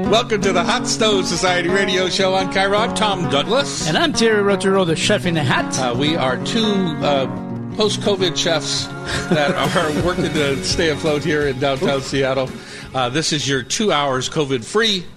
Welcome to the Hot Stove Society radio show on KIRO. I'm Tom Douglas. And I'm Terry Rotero, the chef in a hat. We are two post-COVID chefs that are working to stay afloat here in downtown Seattle. This is your 2 hours COVID-free.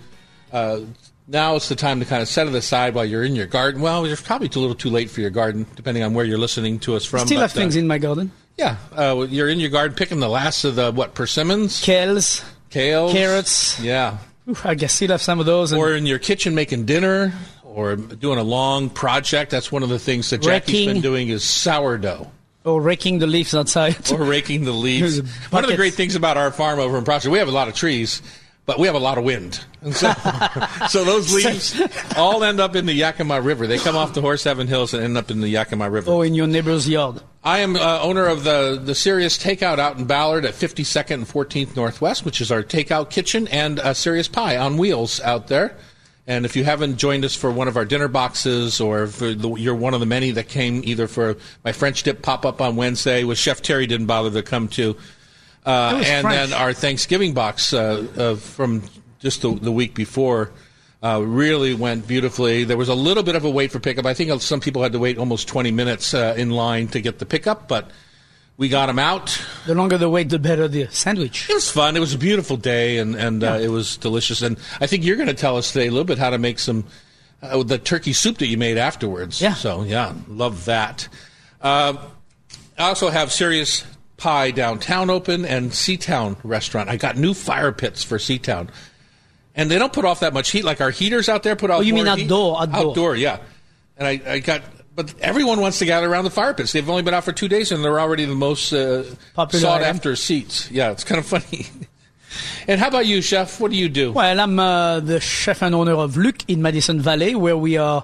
Now it's the time to kind of set it aside while you're in your garden. Well, it's probably a little too late for your garden, depending on where you're listening to us from. Still have things in my garden. Yeah. You're in your garden picking the last of the, persimmons? Kales. Carrots. Yeah. I guess still have some of those. Or in your kitchen making dinner or doing a long project. That's one of the things that Jackie's been doing is sourdough. Or raking the leaves outside. Or raking the leaves. One of the great things about our farm over in Prosser, we have a lot of trees, but we have a lot of wind. And so, so those leaves all end up in the Yakima River. They come off the Horse Heaven Hills and end up in the Yakima River. Oh, in your neighbor's yard. I am owner of the Sirius Takeout out in Ballard at 52nd and 14th Northwest, which is our takeout kitchen, and Sirius Pie on wheels out there. And if you haven't joined us for one of our dinner boxes, or if you're one of the many that came either for my French dip pop-up on Wednesday, which Chef Terry didn't bother to come to, and then our Thanksgiving box from just the week before really went beautifully. There was a little bit of a wait for pickup. I think some people had to wait almost 20 minutes in line to get the pickup, but we got them out. The longer the wait, the better the sandwich. It was fun. It was a beautiful day, and it was delicious. And I think you're going to tell us today a little bit how to make some the turkey soup that you made afterwards. Yeah. So, yeah, love that. I also have Sirius Pie downtown open and Seatown restaurant. I got new fire pits for Seatown. And they don't put off that much heat. Like our heaters out there put off more heat. Oh, you mean outdoor? Outdoor, yeah. And I got... But everyone wants to gather around the fire pits. They've only been out for 2 days, and they're already the most sought-after seats. Yeah, it's kind of funny. And how about you, Chef? What do you do? Well, I'm the chef and owner of Luc in Madison Valley, where we are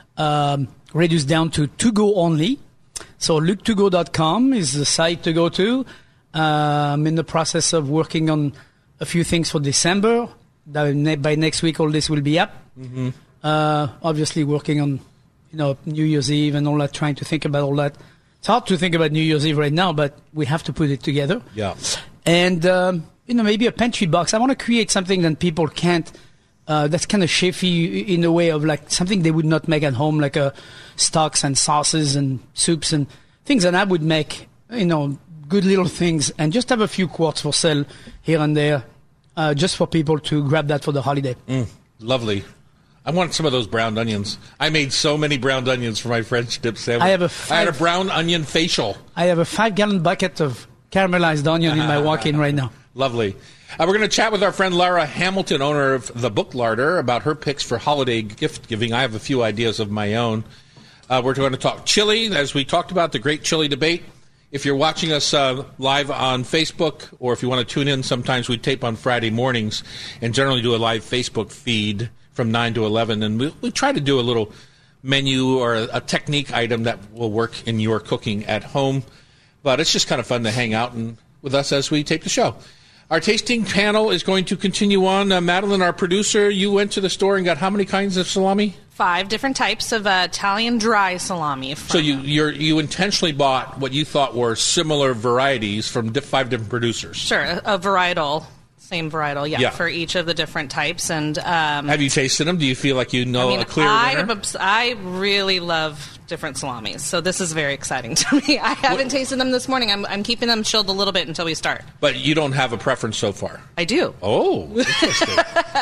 reduced down to to-go only. So luctogo.com is the site to go to. I'm in the process of working on a few things for December. By next week, all this will be up. Mm-hmm. Obviously working on New Year's Eve and all that, trying to think about all that. It's hard to think about New Year's Eve right now, but we have to put it together. Yeah. And, maybe a pantry box. I want to create something that people can't, that's kind of chefy in a way of like something they would not make at home, like stocks and sauces and soups and things that I would make, good little things, and just have a few quarts for sale here and there, just for people to grab that for the holiday. Lovely. I want some of those browned onions. I made so many browned onions for my French dip sandwich. I had a brown onion facial. I have a 5-gallon bucket of caramelized onion in my walk-in right now. Lovely. We're going to chat with our friend Lara Hamilton, owner of The Book Larder, about her picks for holiday gift giving. I have a few ideas of my own. We're going to talk chili, as we talked about, the great chili debate. If you're watching us live on Facebook, or if you want to tune in, sometimes we tape on Friday mornings and generally do a live Facebook feed from 9 to 11, and we try to do a little menu or a technique item that will work in your cooking at home. But it's just kind of fun to hang out with us as we tape the show. Our tasting panel is going to continue on. Madeline, our producer, you went to the store and got how many kinds of salami? 5 different types of Italian dry salami. So you intentionally bought what you thought were similar varieties from 5 different producers. Sure, a varietal. Same varietal, yeah, for each of the different types. And have you tasted them? Do you feel like a clear winner? I really love different salamis, so this is very exciting to me. I haven't tasted them this morning. I'm keeping them chilled a little bit until we start. But you don't have a preference so far? I do. Oh, interesting.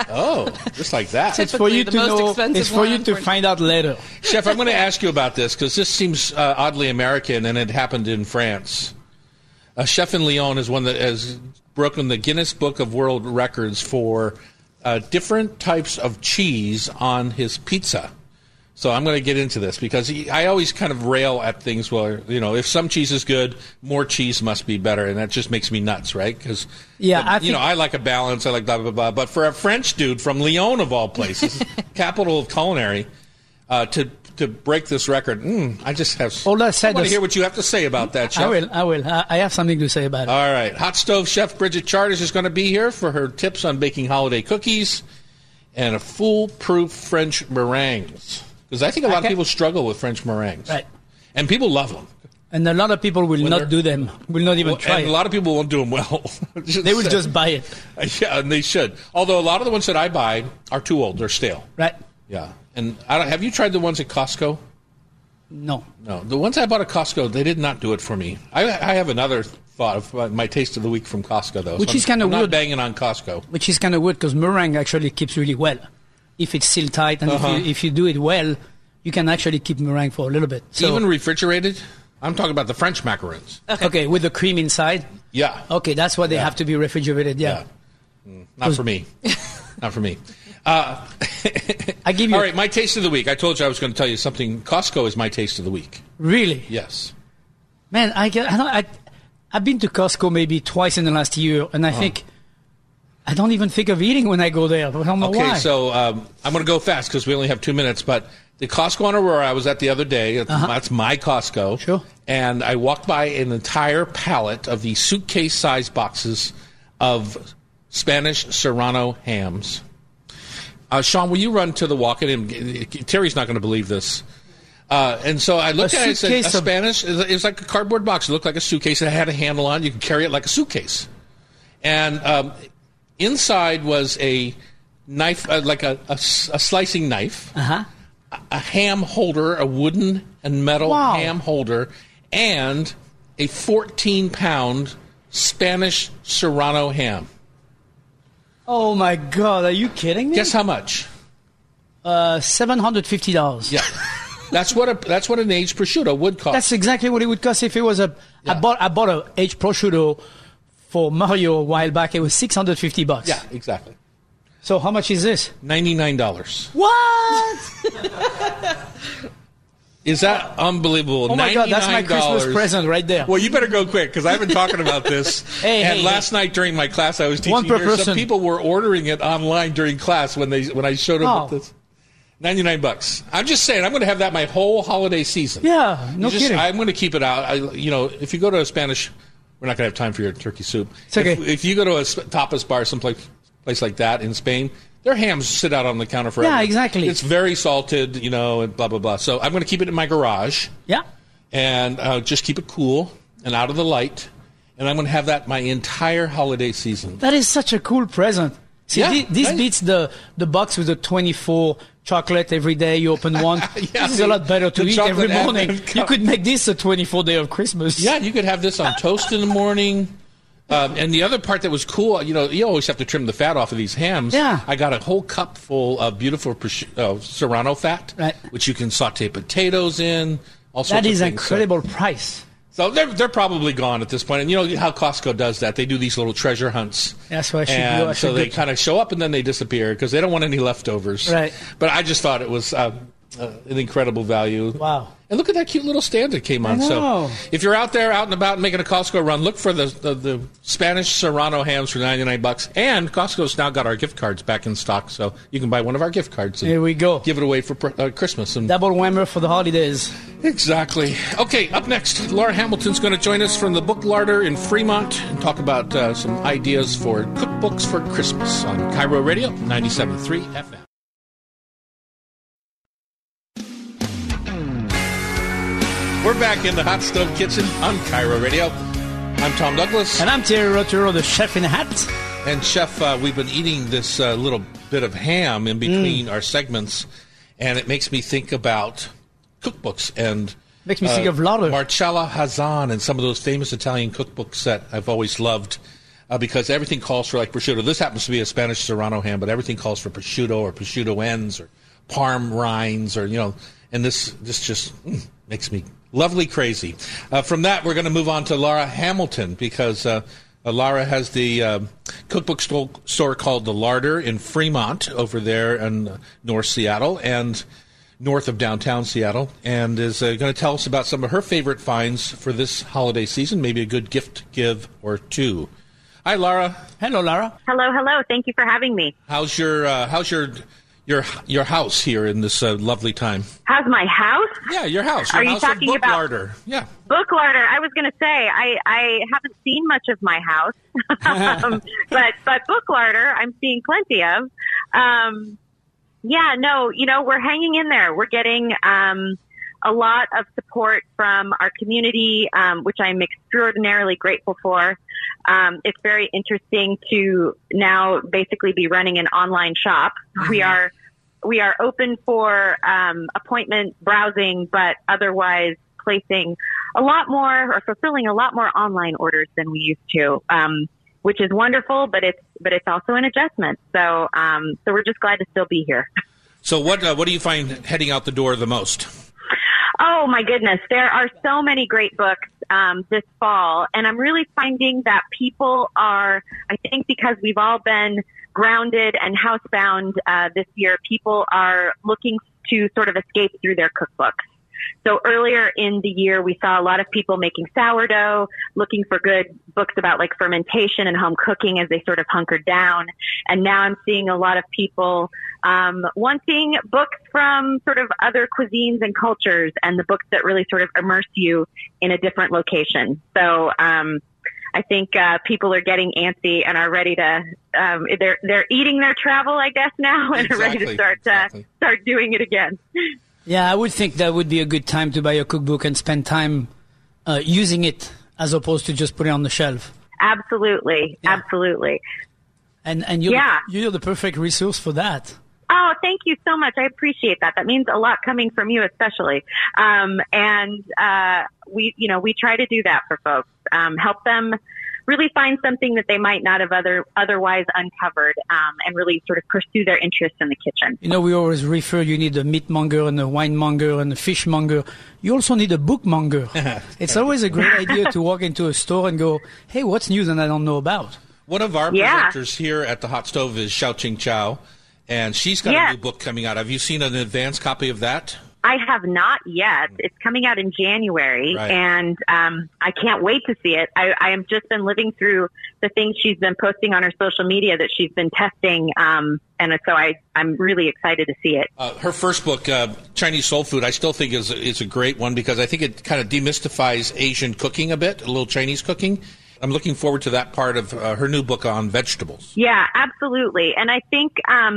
Just like that. It's for you to know. It's for you to find out later. Chef, I'm going to ask you about this because this seems oddly American, and it happened in France. A chef in Lyon is one that has broken the Guinness Book of World Records for different types of cheese on his pizza. So I'm going to get into this because I always kind of rail at things where, if some cheese is good, more cheese must be better. And that just makes me nuts, right? Because, I like a balance. I like blah, blah, blah. But for a French dude from Lyon, of all places, capital of culinary, to break this record, I just have. I want to hear what you have to say about that, Chef. I will. I have something to say about it. All right. Hot Stove Chef Bridget Charters is going to be here for her tips on baking holiday cookies and a foolproof French meringues. Because I think a lot of people struggle with French meringues. Right. And people love them. And a lot of people will not do them, will not even try and it. a lot of people won't do them well. They will just buy it. Yeah, and they should. Although a lot of the ones that I buy are too old. They're stale. Right. Yeah. And have you tried the ones at Costco? No. No. The ones I bought at Costco, they did not do it for me. I have another thought of my taste of the week from Costco, though. Which is kind of weird. I'm not weird. Banging on Costco. Which is kind of weird because meringue actually keeps really well. If it's still tight and if you do it well, you can actually keep meringue for a little bit. So, even refrigerated? I'm talking about the French macarons. Okay, with the cream inside? Yeah. Okay, that's why they have to be refrigerated, yeah. Not for me. Not for me. I give you... All right, my taste of the week. I told you I was going to tell you something. Costco is my taste of the week. Really? Yes. Man, I've been to Costco maybe twice in the last year, and I think... I don't even think of eating when I go there. I don't know why. Okay, so I'm going to go fast because we only have 2 minutes, but the Costco on Aurora I was at the other day, that's my Costco. Sure. And I walked by an entire pallet of these suitcase-sized boxes of Spanish Serrano hams. Sean, will you run to the walk-in? And Terry's not going to believe this. And so I looked at it and said, Spanish, it was like a cardboard box. It looked like a suitcase. It had a handle on. You could carry it like a suitcase. And inside was a knife, like a slicing knife, a ham holder, a wooden and metal ham holder, and a 14-pound Spanish Serrano ham. Oh, my God. Are you kidding me? Guess how much? $750. Yeah. That's what an aged prosciutto would cost. That's exactly what it would cost if it was I bought an aged prosciutto for Mario a while back. It was $650. Yeah, exactly. So how much is this? $99. What? Is that unbelievable? Oh my God, that's my Christmas present right there. Well, you better go quick because I've been talking about this. Last night during my class I was teaching here, some people were ordering it online during class when I showed them with this. $99. I'm just saying, I'm going to have that my whole holiday season. Yeah, no kidding. I'm going to keep it out. If you go to a Spanish, we're not going to have time for your turkey soup. It's okay. If you go to a tapas bar, someplace like that in Spain, their hams sit out on the counter forever. Yeah, exactly. It's very salted, and blah, blah, blah. So I'm going to keep it in my garage. Yeah. And just keep it cool and out of the light. And I'm going to have that my entire holiday season. That is such a cool present. See, this beats the box with the 24 chocolate every day. You open one. This is a lot better to eat every morning. You could make this a 24-day of Christmas. Yeah, you could have this on toast in the morning. And the other part that was cool, you always have to trim the fat off of these hams. Yeah. I got a whole cup full of beautiful Serrano fat, which you can saute potatoes in. All sorts that is of an incredible price. So they're probably gone at this point. And you know how Costco does that. They do these little treasure hunts. That's why I should so they kind of show up and then they disappear because they don't want any leftovers. Right. But I just thought it was an incredible value. Wow. And look at that cute little stand that came on. So if you're out there, out and about, making a Costco run, look for the Spanish Serrano hams for $99. And Costco's now got our gift cards back in stock, so you can buy one of our gift cards. And here we go. Give it away for Christmas. And double whammer for the holidays. Exactly. Okay, up next, Laura Hamilton's going to join us from the Book Larder in Fremont and talk about some ideas for cookbooks for Christmas on Cairo Radio 97.3 FM. We're back in the Hot Stove Kitchen on Cairo Radio. I'm Tom Douglas. And I'm Terry Rotero, the chef in a hat. And Chef, we've been eating this little bit of ham in between our segments, and it makes me think about cookbooks and makes me think of Laura. Marcella Hazan and some of those famous Italian cookbooks that I've always loved because everything calls for like prosciutto. This happens to be a Spanish Serrano ham, but everything calls for prosciutto or prosciutto ends or parm rinds or, and this just makes me lovely crazy. From that, we're going to move on to Laura Hamilton because Laura has the cookbook store called The Larder in Fremont over there in North Seattle and north of downtown Seattle, and is going to tell us about some of her favorite finds for this holiday season, maybe a good gift give or two. Hi, Laura. Hello, Laura. Hello. Thank you for having me. How's your house here in this lovely time? How's my house? Yeah, your house. Are you talking about Larder? Yeah. Book Larder. I was going to say I haven't seen much of my house, but Book Larder I'm seeing plenty of. We're hanging in there. We're getting a lot of support from our community, which I'm extraordinarily grateful for. It's very interesting to now basically be running an online shop. Mm-hmm. We are open for appointment browsing, but otherwise placing a lot more or fulfilling a lot more online orders than we used to, which is wonderful, but it's also an adjustment. So we're just glad to still be here. So what do you find heading out the door the most? Oh my goodness, there are so many great books this fall, and I'm really finding that people are, I think because we've all been grounded and housebound this year, people are looking to sort of escape through their cookbooks. So earlier in the year, we saw a lot of people making sourdough, looking for good books about like fermentation and home cooking as they sort of hunkered down. And now I'm seeing a lot of people wanting books from sort of other cuisines and cultures, and the books that really sort of immerse you in a different location. So I think people are getting antsy and are ready to they're eating their travel, I guess, now, and are ready to start doing it again. Yeah, I would think that would be a good time to buy a cookbook and spend time using it as opposed to just put it on the shelf. Absolutely. Yeah. Absolutely. And you're the perfect resource for that. Oh, thank you so much. I appreciate that. That means a lot coming from you, especially. We try to do that for folks, help them really find something that they might not have otherwise uncovered, and really sort of pursue their interest in the kitchen. You know, we always refer, you need a meatmonger and a winemonger and a fishmonger. You also need a bookmonger. It's always a great idea to walk into a store and go, hey, what's new that I don't know about? One of our presenters here at the Hot Stove is Xiaoqing Chow, and she's got a new book coming out. Have you seen an advance copy of that? I have not yet. It's coming out in January, and I can't wait to see it. I have just been living through the things she's been posting on her social media that she's been testing, and so I'm really excited to see it. Her first book, Chinese Soul Food, I still think is a great one because I think it kind of demystifies Asian cooking a bit, a little Chinese cooking. I'm looking forward to that part of her new book on vegetables. Yeah, absolutely. And I think,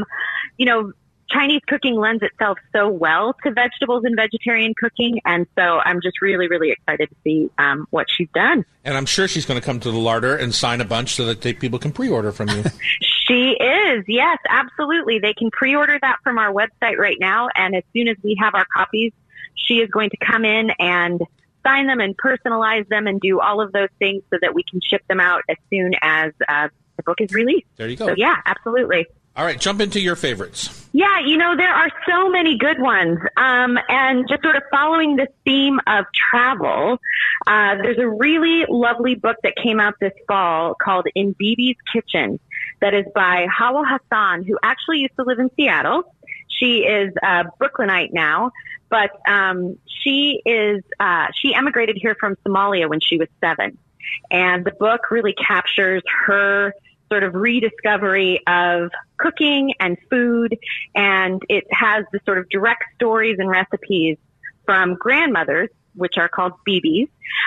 Chinese cooking lends itself so well to vegetables and vegetarian cooking, and so I'm just really, really excited to see what she's done. And I'm sure she's going to come to the larder and sign a bunch so that people can pre-order from you. She is, yes, absolutely. They can pre-order that from our website right now, and as soon as we have our copies, she is going to come in and sign them and personalize them and do all of those things so that we can ship them out as soon as the book is released. There you go. So, yeah, absolutely. All right, jump into your favorites. Yeah, there are so many good ones. And just sort of following this theme of travel, there's a really lovely book that came out this fall called In Bibi's Kitchen that is by Hawa Hassan, who actually used to live in Seattle. She is a Brooklynite now, but she emigrated here from Somalia when she was 7. And the book really captures her sort of rediscovery of cooking and food, and it has the sort of direct stories and recipes from grandmothers, which are called Bibis,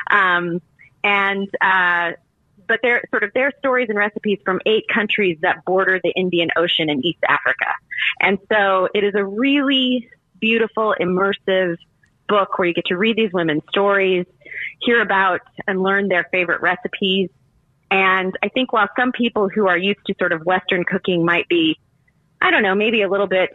but they're sort of their stories and recipes from 8 countries that border the Indian Ocean in East Africa. And so it is a really beautiful, immersive book where you get to read these women's stories, hear about and learn their favorite recipes. And I think while some people who are used to sort of Western cooking might be, I don't know, maybe a little bit,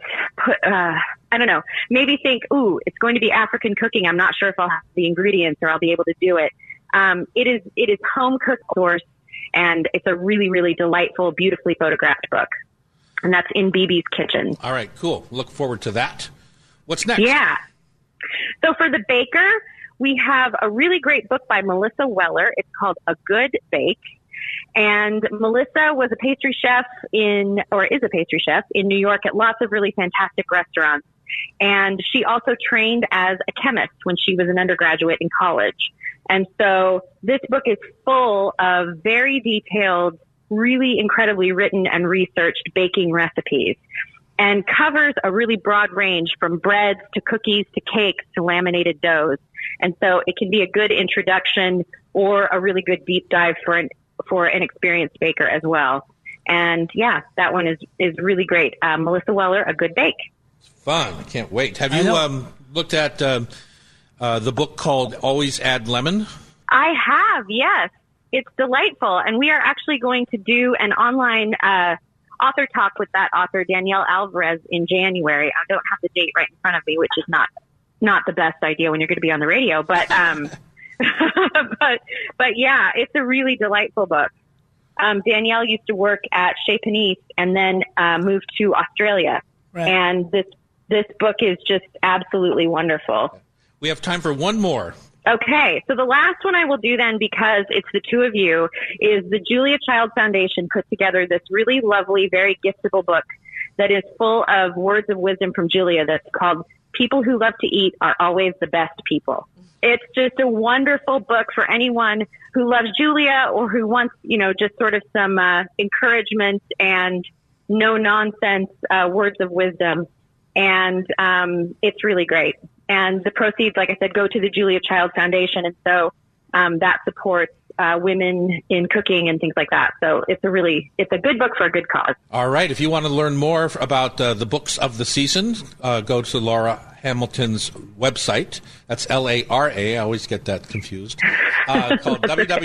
maybe think, ooh, it's going to be African cooking. I'm not sure if I'll have the ingredients or I'll be able to do it. It is home cooked source, and it's a really, really delightful, beautifully photographed book. And that's In Bibi's Kitchen. All right, cool. Look forward to that. What's next? Yeah. So for the baker, we have a really great book by Melissa Weller. It's called A Good Bake. And Melissa was a pastry chef is a pastry chef in New York at lots of really fantastic restaurants. And she also trained as a chemist when she was an undergraduate in college. And so this book is full of very detailed, really incredibly written and researched baking recipes, and covers a really broad range from breads to cookies to cakes to laminated doughs. And so it can be a good introduction or a really good deep dive for an experienced baker as well. And yeah, that one is really great. Melissa Weller, A Good Bake. Fun. I can't wait. Have you looked at the book called Always Add Lemon. I have, yes. It's delightful. And we are actually going to do an online author talk with that author, Danielle Alvarez, in January. I don't have the date right in front of me, which is not the best idea when you're going to be on the radio. But but yeah, it's a really delightful book. Danielle used to work at Chez Panisse and then moved to Australia. Right. And this book is just absolutely wonderful. We have time for one more. Okay, so the last one I will do then, because it's the two of you, is the Julia Child Foundation put together this really lovely, very giftable book that is full of words of wisdom from Julia that's called People Who Love to Eat Are Always the Best People. It's just a wonderful book for anyone who loves Julia or who wants, just sort of some encouragement and no-nonsense words of wisdom. And it's really great. And the proceeds, like I said, go to the Julia Child Foundation. And so that supports women in cooking and things like that. So it's a good book for a good cause. All right. If you want to learn more about the books of the season, go to Laura Hamilton's website. That's Lara. I always get that confused. Called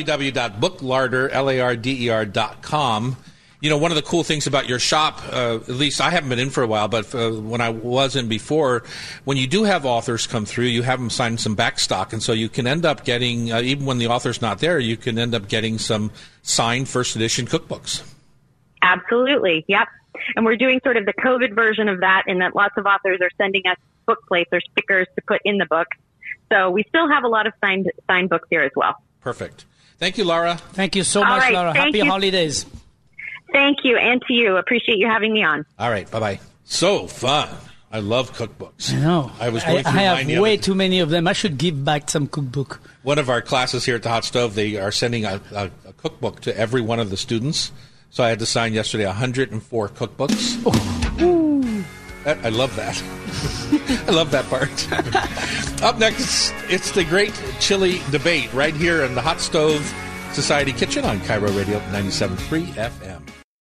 www.booklarder.com. One of the cool things about your shop, at least I haven't been in for a while, but when I was in before, when you do have authors come through, you have them sign some backstock. And so you can end up getting, even when the author's not there, you can end up getting some signed first edition cookbooks. Absolutely. Yep. And we're doing sort of the COVID version of that, in that lots of authors are sending us book plates or stickers to put in the book. So we still have a lot of signed books here as well. Perfect. Thank you, Laura. Thank you so much, right, Laura. Happy holidays. Thank you, and to you. Appreciate you having me on. All right, bye-bye. So fun. I love cookbooks. I know. I was going through I mine have way too many of them. I should give back some cookbook. One of our classes here at the Hot Stove, they are sending a cookbook to every one of the students. So I had to sign yesterday 104 cookbooks. Oh. I love that. I love that part. Up next, it's the Great Chili Debate right here in the Hot Stove Society Kitchen on Cairo Radio 97.3 FM.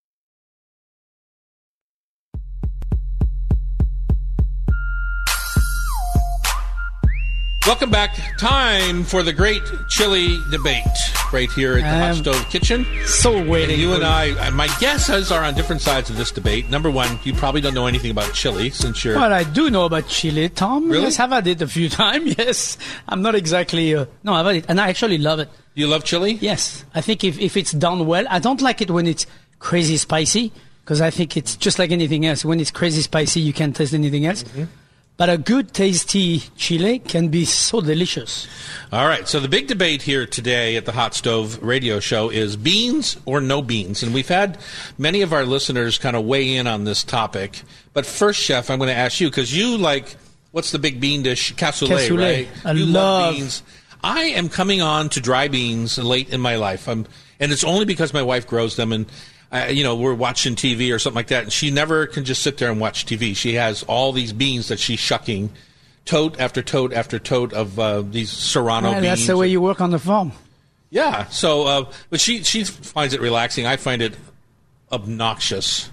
Welcome back. Time for the Great Chili Debate right here at the Hot Stove Kitchen. So waiting. And you and I, my guesses are on different sides of this debate. Number one, you probably don't know anything about chili since you're... Well, I do know about chili, Tom. Really? Yes, I've had it a few times, yes. I'm not exactly... No, I've had it, and I actually love it. You love chili? Yes. I think if it's done well, I don't like it when it's crazy spicy, because I think it's just like anything else. When it's crazy spicy, you can't taste anything else. Mm-hmm. But a good, tasty chili can be so delicious. All right. So the big debate here today at the Hot Stove Radio Show is beans or no beans. And we've had many of our listeners kind of weigh in on this topic. But first, Chef, I'm going to ask you, because you like, what's the big bean dish? Cassoulet, right? You love beans. I am coming on to dry beans late in my life. And it's only because my wife grows them, and we're watching TV or something like that, and she never can just sit there and watch TV. She has all these beans that she's shucking, tote after tote after tote of these Serrano beans. That's the way you work on the farm. Yeah. So, but she finds it relaxing. I find it obnoxious.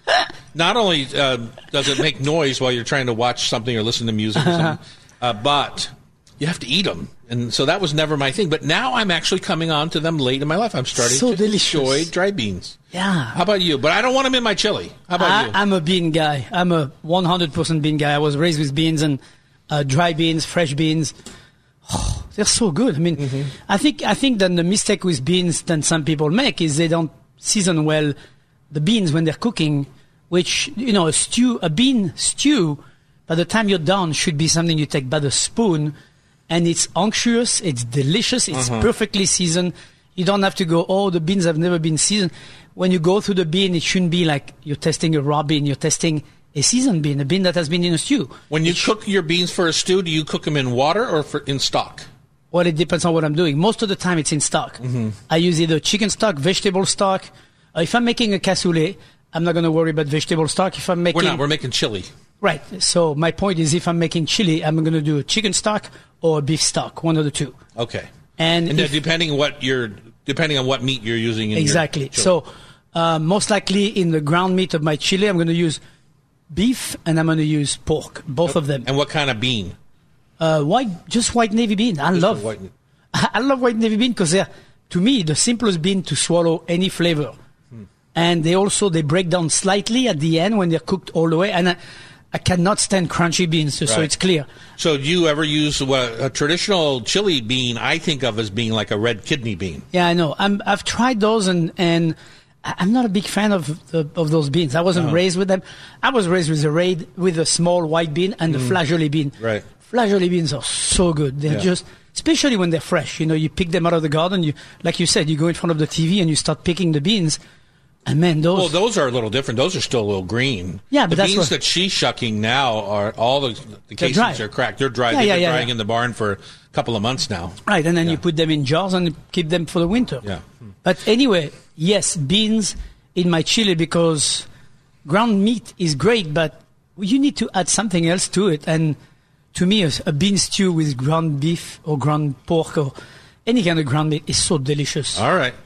Not only does it make noise while you're trying to watch something or listen to music or something, but you have to eat them. And so that was never my thing. But now I'm actually coming on to them late in my life. I'm starting to enjoy dry beans. Yeah. How about you? But I don't want them in my chili. How about you? I'm a bean guy. I'm a 100% bean guy. I was raised with beans, and dry beans, fresh beans. Oh, they're so good. I mean, I think that the mistake with beans that some people make is they don't season well the beans when they're cooking, which, a bean stew, by the time you're done, should be something you take by the spoon. And it's unctuous, it's delicious, it's perfectly seasoned. You don't have to go, the beans have never been seasoned. When you go through the bean, it shouldn't be like you're testing a raw bean, you're testing a seasoned bean, a bean that has been in a stew. When you cook your beans for a stew, do you cook them in water or in stock? Well, it depends on what I'm doing. Most of the time, it's in stock. I use either chicken stock, vegetable stock. If I'm making a cassoulet, I'm not going to worry about vegetable stock. If I'm making... We're making chili. Right. So my point is, if I'm making chili, I'm going to do a chicken stock or a beef stock, one of the two. Okay. And depending on what meat you're using in exactly. Your chili. So most likely in the ground meat of my chili, I'm going to use beef and I'm going to use pork, both of them. And what kind of bean? White navy bean. I love white navy bean because they're, to me, the simplest bean to swallow any flavor. And they break down slightly at the end when they're cooked all the way. And I cannot stand crunchy beans, so it's clear. So do you ever use a traditional chili bean I think of as being like a red kidney bean? Yeah, I know. I've tried those, and I'm not a big fan of those beans. I wasn't raised with them. I was raised with a small white bean and the flageolet bean. Right. Flageolet beans are so good. They're just, especially when they're fresh. You know, you pick them out of the garden. Like you said, you go in front of the TV and you start picking the beans. And man, those are a little different. Those are still a little green. Yeah, but the beans that she's shucking now are all the casings are cracked. They're dry. They've been drying in the barn for a couple of months now. Right, and then you put them in jars and keep them for the winter. Yeah. But anyway, yes, beans in my chili because ground meat is great, but you need to add something else to it. And to me, a bean stew with ground beef or ground pork or any kind of ground meat is so delicious. All right.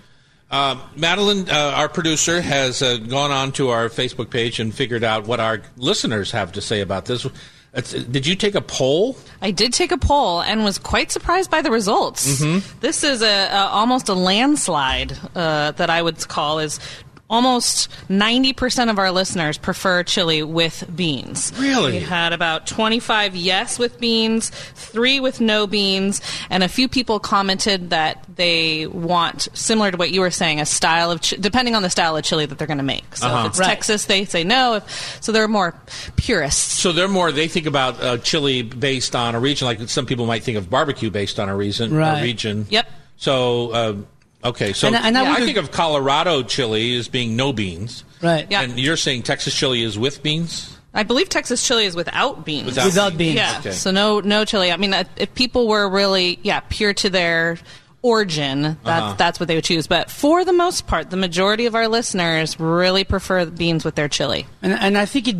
Madeline, our producer, has gone on to our Facebook page and figured out what our listeners have to say about this. Did you take a poll? I did take a poll and was quite surprised by the results. Mm-hmm. This is almost a landslide that I would call is almost 90% of our listeners prefer chili with beans. Really? We had about 25 yes with beans, 3 with no beans, and a few people commented that they want, similar to what you were saying, a style of depending on the style of chili that they're going to make. So if it's Texas, they say no. So they're more purists. So they think about chili based on a region, like some people might think of barbecue based on a region. Yep. So... okay, so I think of Colorado chili as being no beans. Right. Yeah. And you're saying Texas chili is with beans? I believe Texas chili is without beans. Without beans. Yeah, okay. So no chili. I mean, if people were really, pure to their origin, that's what they would choose. But for the most part, the majority of our listeners really prefer beans with their chili. And I think,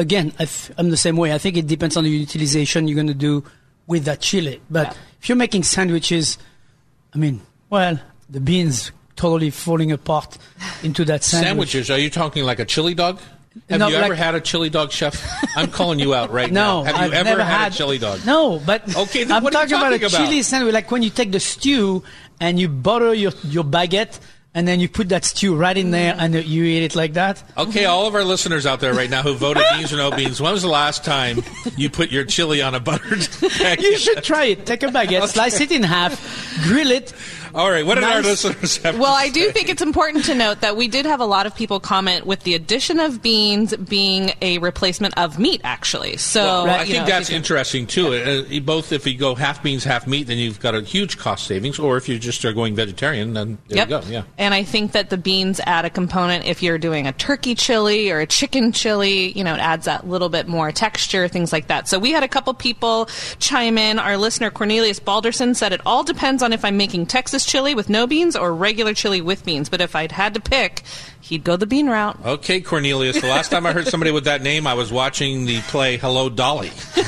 I'm the same way. I think it depends on the utilization you're going to do with that chili. But if you're making sandwiches, the beans totally falling apart into that sandwich. Sandwiches? Are you talking like a chili dog? Have you ever had a chili dog, Chef? I'm calling you out right now. Have you I've ever had a chili dog? No, but okay, I'm what are you talking about a chili sandwich, like when you take the stew and you butter your baguette and then you put that stew right in there and you eat it like that. Okay, all of our listeners out there right now who voted beans or no beans, when was the last time you put your chili on a buttered baguette? You should try it. Take a baguette, slice it in half, grill it. All right, what did our listeners have Well, to say? I do think it's important to note that we did have a lot of people comment with the addition of beans being a replacement of meat, actually. So I think that's interesting, too. Both if you go half beans, half meat, then you've got a huge cost savings. Or if you just are going vegetarian, then there you go. Yeah. And I think that the beans add a component. If you're doing a turkey chili or a chicken chili, it adds that little bit more texture, things like that. So we had a couple people chime in. Our listener, Cornelius Balderson, said it all depends on if I'm making Texas chili with no beans or regular chili with beans. But if I'd had to pick, he'd go the bean route. Okay, Cornelius. The last time I heard somebody with that name, I was watching the play Hello, Dolly.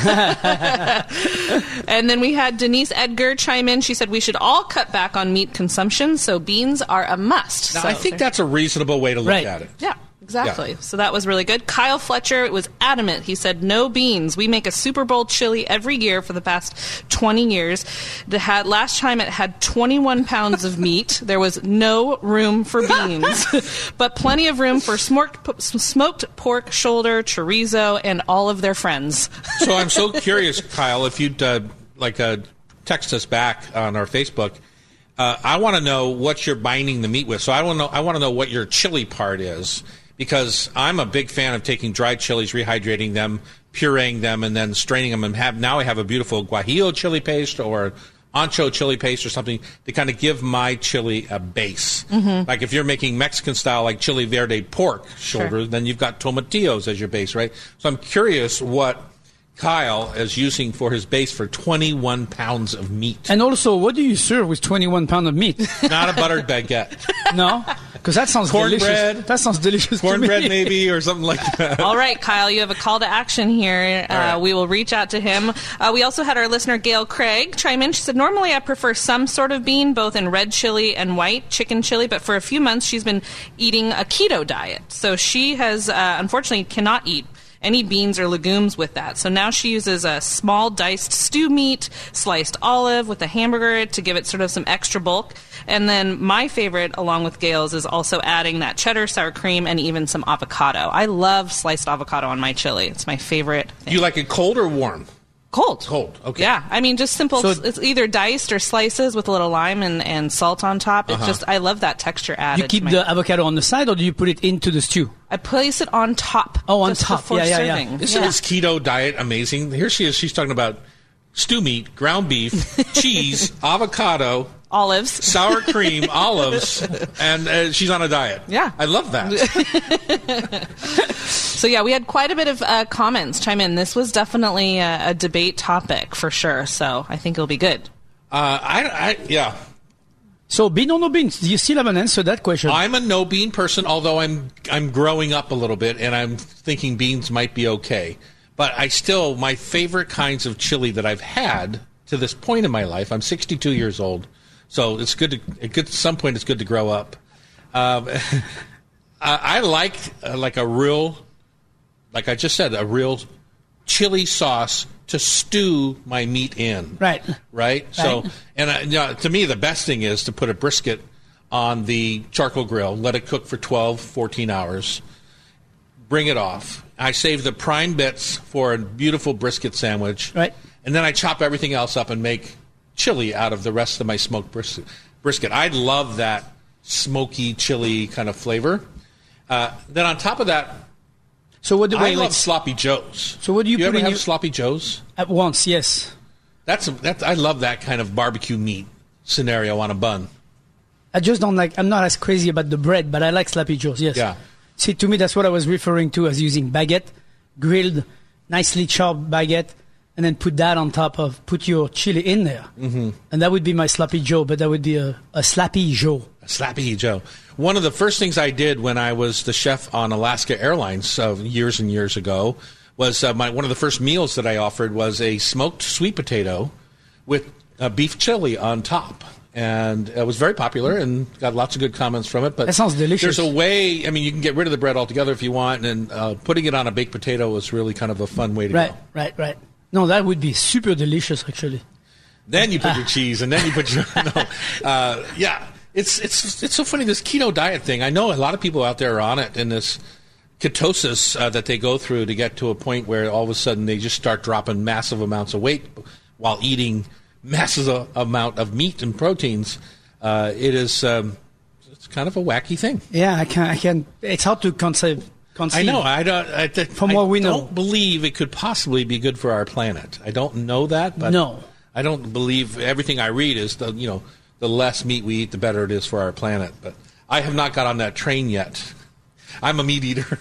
And then we had Denise Edgar chime in. She said we should all cut back on meat consumption, so beans are a must. Now, I think that's a reasonable way to look at it. Yeah. Exactly. Yeah. So that was really good. Kyle Fletcher was adamant. He said, no beans. We make a Super Bowl chili every year for the past 20 years. Last time it had 21 pounds of meat. There was no room for beans, but plenty of room for smoked pork shoulder, chorizo, and all of their friends. So I'm so curious, Kyle, if you'd text us back on our Facebook. I want to know what you're binding the meat with. So I want to know what your chili part is. Because I'm a big fan of taking dried chilies, rehydrating them, pureeing them, and then straining them. And now I have a beautiful guajillo chili paste or ancho chili paste or something to kind of give my chili a base. Mm-hmm. Like if you're making Mexican style, like chili verde pork shoulder, then you've got tomatillos as your base, right? So I'm curious what Kyle is using for his base for 21 pounds of meat. And also, what do you serve with 21 pounds of meat? Not a buttered baguette. No? Because that sounds delicious. That sounds delicious to me. Cornbread maybe or something like that. All right, Kyle, you have a call to action here. Right. We will reach out to him. We also had our listener, Gail Craig, chime in. She said, normally I prefer some sort of bean, both in red chili and white chicken chili, but for a few months she's been eating a keto diet. So she has, unfortunately, cannot eat any beans or legumes with that. So now she uses a small diced stew meat, sliced olive with a hamburger to give it sort of some extra bulk. And then my favorite, along with Gail's, is also adding that cheddar, sour cream, and even some avocado. I love sliced avocado on my chili. It's my favorite thing. You like it cold or warm? Cold. Cold, okay. Yeah, I mean, just simple. So it's either diced or slices with a little lime and salt on top. It's just, I love that texture added. You keep to the avocado on the side, or do you put it into the stew? I place it on top. Oh, on just top. before Yeah. serving. Isn't this keto diet amazing? Here she is. She's talking about stew meat, ground beef, cheese, avocado, Olives. sour cream, olives, and she's on a diet. Yeah. I love that. So, yeah, we had quite a bit of comments chime in. This was definitely a debate topic for sure. So I think it'll be good. Yeah. So, bean or no beans? Do you still haven't answered that question? I'm a no bean person, although I'm growing up a little bit, and I'm thinking beans might be okay. But my favorite kinds of chili that I've had to this point in my life, I'm 62 years old, so it's good at some point it's good to grow up. I like a real, like I just said, a real chili sauce to stew my meat in. Right? So, and to me, the best thing is to put a brisket on the charcoal grill, let it cook for 12, 14 hours, bring it off. I save the prime bits for a beautiful brisket sandwich. Right. And then I chop everything else up and make chili out of the rest of my smoked brisket. I love that smoky chili kind of flavor. Then on top of that, So what do I love sloppy joes. So what do you put ever in have your... sloppy joes? At once, yes. That's I love that kind of barbecue meat scenario on a bun. I just don't like... I'm not as crazy about the bread, but I like sloppy joes, yes. Yeah. See, to me, that's what I was referring to as using baguette, grilled, nicely chopped baguette, and then put that on top of... Put your chili in there. Mm-hmm. And that would be my sloppy joe, but that would be a slappy joe. A slappy joe. One of the first things I did when I was the chef on Alaska Airlines years and years ago was one of the first meals that I offered was a smoked sweet potato with beef chili on top. And it was very popular and got lots of good comments from it. But that sounds delicious. There's a way, I mean, you can get rid of the bread altogether if you want, and putting it on a baked potato was really kind of a fun way to go. Right. No, that would be super delicious, actually. Then you put your cheese, and then you put your... yeah. It's so funny, this keto diet thing. I know a lot of people out there are on it in this ketosis that they go through to get to a point where all of a sudden they just start dropping massive amounts of weight while eating massive amount of meat and proteins. It's kind of a wacky thing. Yeah, I can. It's hard to conceive. I know. I don't believe it could possibly be good for our planet. I don't know that, but no. I don't believe everything I read is the less meat we eat, the better it is for our planet. But I have not got on that train yet. I'm a meat eater.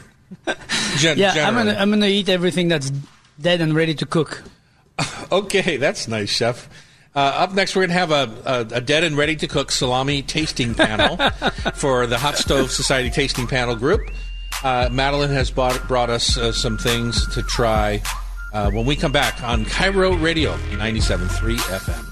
I'm gonna eat everything that's dead and ready to cook. Okay, that's nice, Chef. Up next, we're going to have a dead and ready to cook salami tasting panel for the Hot Stove Society Tasting Panel Group. Madeline has brought us some things to try when we come back on Cairo Radio 97.3 FM.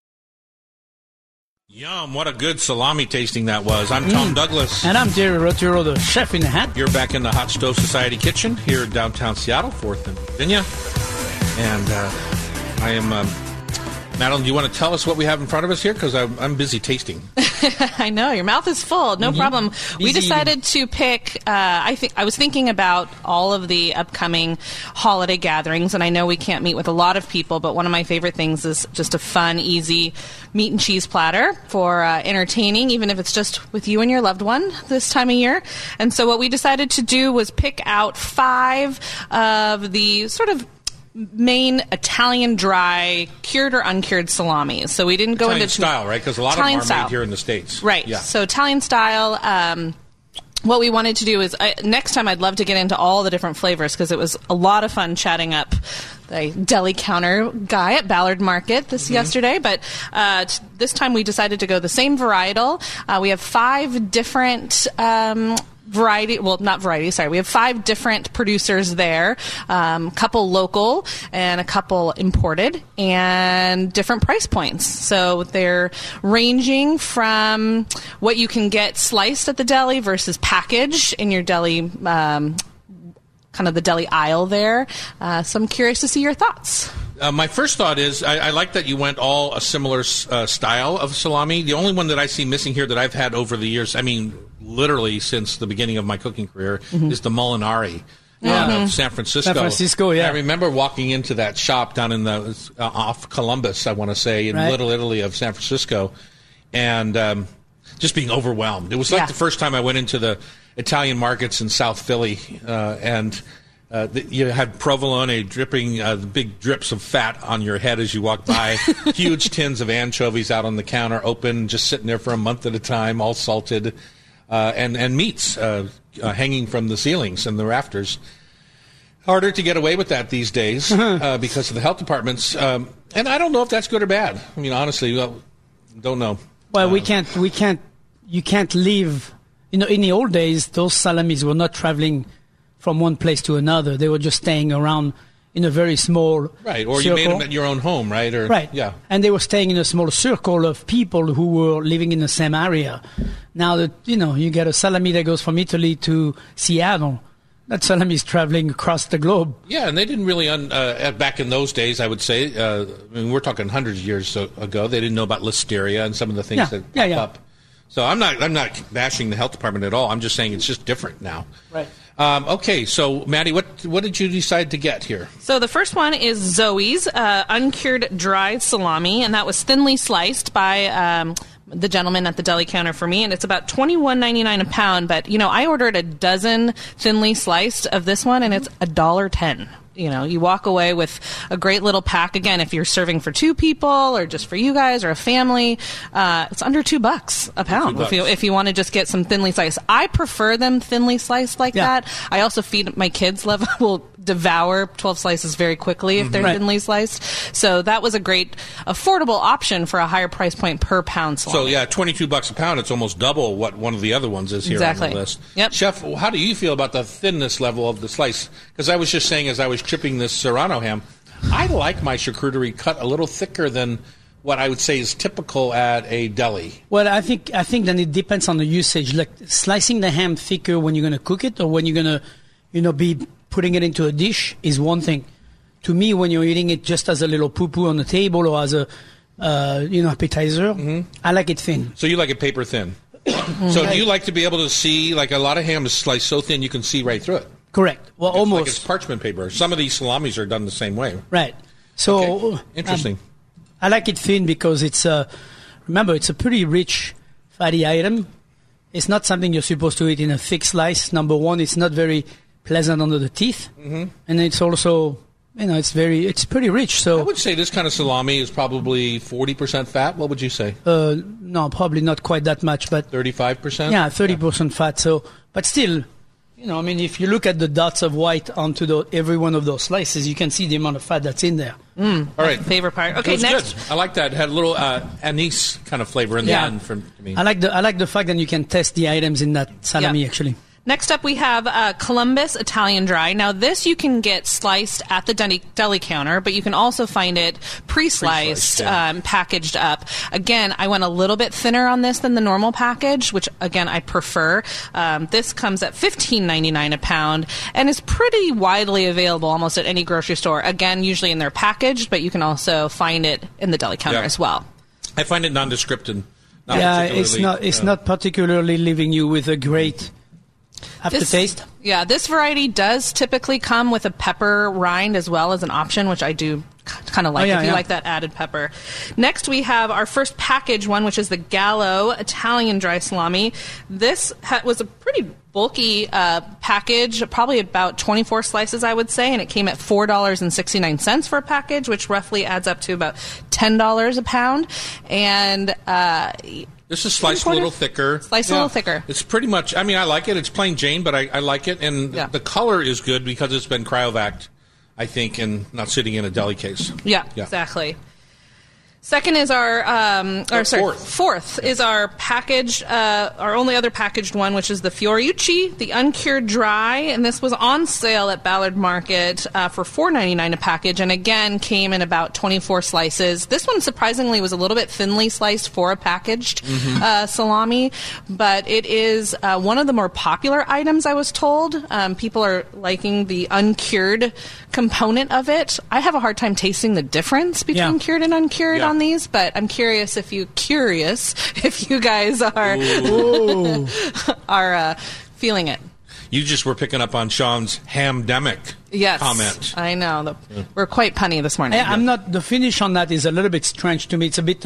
Yum, what a good salami tasting that was. I'm Tom Douglas. And I'm Jerry Rotero, the chef in the hat. You're back in the Hot Stove Society kitchen here in downtown Seattle, 4th and Virginia. And I am... Madeline, do you want to tell us what we have in front of us here? Because I'm busy tasting. I know, your mouth is full. No problem. We decided to pick, I was thinking about all of the upcoming holiday gatherings, and I know we can't meet with a lot of people, but one of my favorite things is just a fun, easy meat and cheese platter for entertaining, even if it's just with you and your loved one this time of year. And so what we decided to do was pick out 5 of the sort of main Italian dry, cured or uncured salamis. So we didn't go Italian into style, right? Because a lot Italian of them are made here in the States. Right. Yeah. So Italian style. What we wanted to do is next time I'd love to get into all the different flavors because it was a lot of fun chatting up the deli counter guy at Ballard Market yesterday. But this time we decided to go the same varietal. We have 5 different we have 5 different producers there, couple local and a couple imported, and different price points. So they're ranging from what you can get sliced at the deli versus packaged in your deli kind kind of the deli aisle there. So I'm curious to see your thoughts. My first thought is I like that you went all a similar style of salami. The only one that I see missing here that I've had over the years, I mean, literally since the beginning of my cooking career, is the Molinari. Of San Francisco. San Francisco, yeah. I remember walking into that shop down in the off Columbus, I want to say, in Little Italy of San Francisco, and just being overwhelmed. It was like the first time I went into the Italian markets in South Philly, and you had provolone dripping, big drips of fat on your head as you walk by, huge tins of anchovies out on the counter, open, just sitting there for a month at a time, all salted, and meats hanging from the ceilings and the rafters. Harder to get away with that these days because of the health departments, and I don't know if that's good or bad. I mean, honestly, don't know. Well, you can't leave. You know, in the old days, those salamis were not traveling from one place to another. They were just staying around in a very small right, or circle. You made them at your own home, right? Or, right, yeah. And they were staying in a small circle of people who were living in the same area. Now that, you get a salami that goes from Italy to Seattle, that salami is traveling across the globe. Yeah, and they didn't really, back in those days, I would say, I mean, we're talking hundreds of years ago, they didn't know about listeria and some of the things that pop up. So I'm not bashing the health department at all. I'm just saying it's just different now. Right. Okay, so Maddie, what did you decide to get here? So the first one is Zoe's uncured dried salami, and that was thinly sliced by the gentleman at the deli counter for me, and it's about $21.99 a pound. But I ordered a dozen thinly sliced of this one, and it's $1.10. You walk away with a great little pack. Again, if you're serving for two people or just for you guys or a family, it's under $2 a pound. If you want to just get some thinly sliced, I prefer them thinly sliced like that. I also feed my kids will devour 12 slices very quickly if they're thinly sliced. So that was a great affordable option for a higher price point per pound salami. So $22 a pound. It's almost double what one of the other ones is here on the list. Yep. Chef, how do you feel about the thinness level of the slice? Because I was just saying as I was chipping this Serrano ham, I like my charcuterie cut a little thicker than what I would say is typical at a deli. Well, I think then it depends on the usage. Like slicing the ham thicker when you're going to cook it or when you're going to, be putting it into a dish is one thing. To me, when you're eating it just as a little poo-poo on the table or as a, appetizer, I like it thin. So you like it paper thin. So do you like to be able to see, like a lot of ham is sliced so thin you can see right through it? Correct. Well, almost. Like it's parchment paper. Some of these salamis are done the same way. Right. So interesting. I like it thin because it's remember, it's a pretty rich, fatty item. It's not something you're supposed to eat in a thick slice. Number one, it's not very pleasant under the teeth, and it's also, it's pretty rich. So I would say this kind of salami is probably 40% fat. What would you say? No, probably not quite that much, but 35%. Yeah, 30% fat. So, but still. If you look at the dots of white onto every one of those slices, you can see the amount of fat that's in there. All right. Favorite part. Okay, next. Good. I like that. It had a little anise kind of flavor in the end for me. I like the fact that you can test the items in that salami, actually. Next up, we have Columbus Italian Dry. Now, this you can get sliced at the deli counter, but you can also find it pre-sliced, packaged up. Again, I went a little bit thinner on this than the normal package, which, again, I prefer. This comes at $15.99 a pound and is pretty widely available almost at any grocery store. Again, usually in their package, but you can also find it in the deli counter as well. I find it nondescript and it's not particularly leaving you with a great aftertaste. Yeah, this variety does typically come with a pepper rind as well as an option, which I do kind of like if you like that added pepper. Next, we have our first package one, which is the Gallo Italian Dry Salami. This was a pretty bulky package, probably about 24 slices, I would say, and it came at $4.69 for a package, which roughly adds up to about $10 a pound. And this is sliced a little thicker. A little thicker. It's pretty much, I like it. It's plain Jane, but I like it. And the color is good because it's been cryovac, I think, and not sitting in a deli case. Yeah, exactly. Second is fourth is our package, our only other packaged one, which is the Fiorucci, the uncured dry, and this was on sale at Ballard Market for $4.99 a package, and again came in about 24 slices. This one surprisingly was a little bit thinly sliced for a packaged salami, but it is one of the more popular items, I was told. People are liking the uncured component of it. I have a hard time tasting the difference between cured and uncured on these, but I'm curious if you guys are feeling it. You just were picking up on Sean's hamdemic comment. I know. We're quite punny this morning. I'm not. The finish on that is a little bit strange to me. It's a bit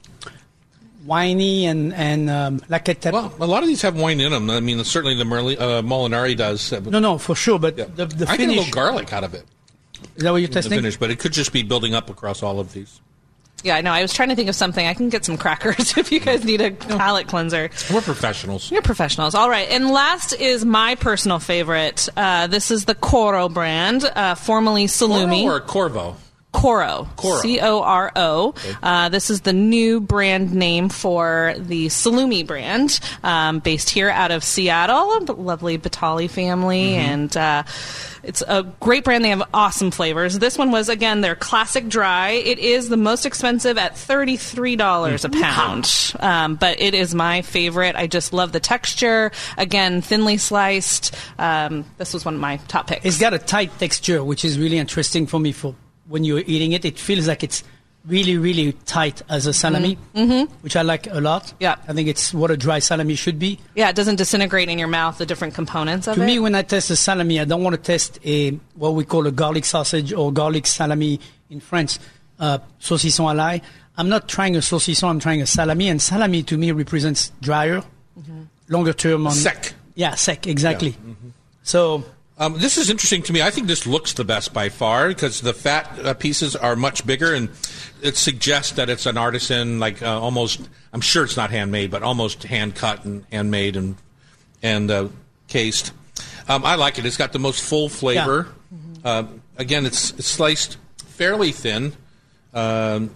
winey and like a. Well, a lot of these have wine in them. I mean, certainly the Molinari does. No, for sure. But the finish. I get a little garlic out of it. Is that what you're testing? The finish, but it could just be building up across all of these. Yeah, I know. I was trying to think of something. I can get some crackers if you guys need a palate cleanser. We're professionals. You're professionals. All right. And last is my personal favorite. This is the Coro brand, formerly Salumi. Coro or Corvo? Coro. C-O-R-O. Okay. This is the new brand name for the Salumi brand, based here out of Seattle. Lovely Batali family, and it's a great brand. They have awesome flavors. This one was, again, their classic dry. It is the most expensive at $33 a pound, but it is my favorite. I just love the texture. Again, thinly sliced. This was one of my top picks. It's got a tight texture, which is really interesting for me. For when you're eating it, it feels like it's really, really tight as a salami, which I like a lot. Yeah. I think it's what a dry salami should be. Yeah, it doesn't disintegrate in your mouth, the different components of it. To me, when I test a salami, I don't want to test what we call a garlic sausage or garlic salami in France, saucisson à l'ail. I'm not trying a saucisson, I'm trying a salami, and salami to me represents drier, longer term. Sec. Yeah, sec, exactly. Yeah. So... this is interesting to me. I think this looks the best by far because the fat pieces are much bigger, and it suggests that it's an artisan, like almost. I'm sure it's not handmade, but almost hand cut and handmade and cased. I like it. It's got the most full flavor. Yeah. Again, it's sliced fairly thin, but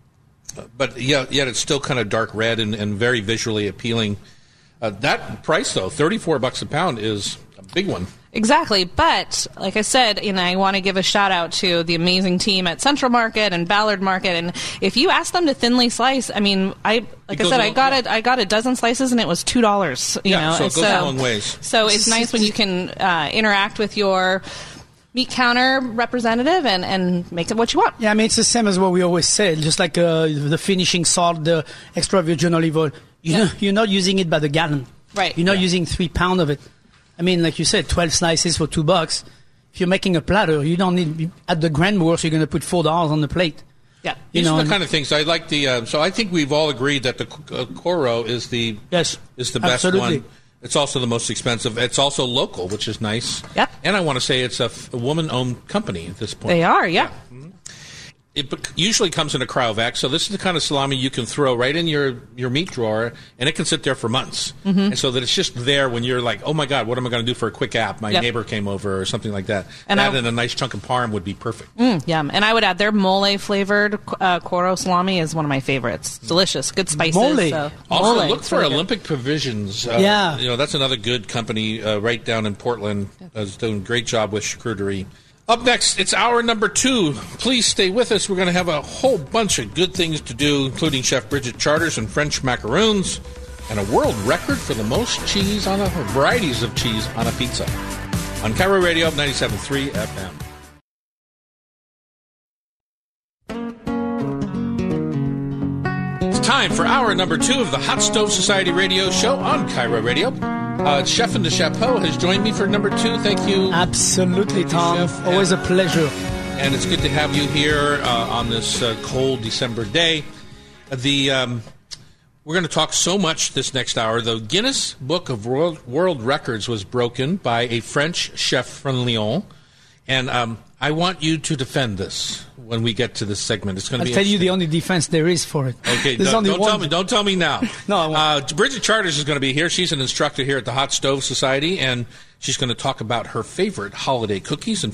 yet it's still kind of dark red and very visually appealing. That price, though, $34 a pound, is a big one. Exactly, but like I said, I want to give a shout out to the amazing team at Central Market and Ballard Market. And if you ask them to thinly slice, I mean, I got a dozen slices and it was $2. You know, so it goes a long ways. So it's nice when you can interact with your meat counter representative and make it what you want. Yeah, I mean, it's the same as what we always say. Just like the finishing salt, the extra virgin olive oil. You're not using it by the gallon. Right. You're not using 3 pounds of it. I mean, like you said, 12 slices for $2. If you're making a platter, you don't need, at the grand worst, you're going to put $4 on the plate. Yeah. These are the kind of things I like. So I think we've all agreed that the Coro is the best one. It's also the most expensive. It's also local, which is nice. Yep. And I want to say it's a woman-owned company at this point. They are, yeah. It usually comes in a cryovac, so this is the kind of salami you can throw right in your meat drawer, and it can sit there for months. And so that it's just there when you're like, oh, my God, what am I going to do for a quick app? My neighbor came over or something like that. And that and a nice chunk of parm would be perfect. Yum. And I would add their mole-flavored Coro salami is one of my favorites. It's delicious. Good spices. Mole. So. Also, mole. look for Olympic Provisions. That's another good company right down in Portland. Is doing a great job with charcuterie. Up next, it's hour number 2. Please stay with us. We're going to have a whole bunch of good things to do, including Chef Bridget Charters and French macaroons, and a world record for the most cheese on varieties of cheese on a pizza. On Cairo Radio 97.3 FM. It's time for hour number 2 of the Hot Stove Society radio show on Cairo Radio. Chef and the Chapeau has joined me for number 2. Thank you. Absolutely, Tom. Chef. Always a pleasure. And it's good to have you here on this cold December day. We're going to talk so much this next hour. The Guinness Book of World Records was broken by a French chef from Lyon. And I want you to defend this when we get to this segment. It's going to be. I'll tell you the only defense there is for it. Okay, don't tell me now. No, I won't. Bridget Charters is going to be here. She's an instructor here at the Hot Stove Society, and she's going to talk about her favorite holiday cookies and full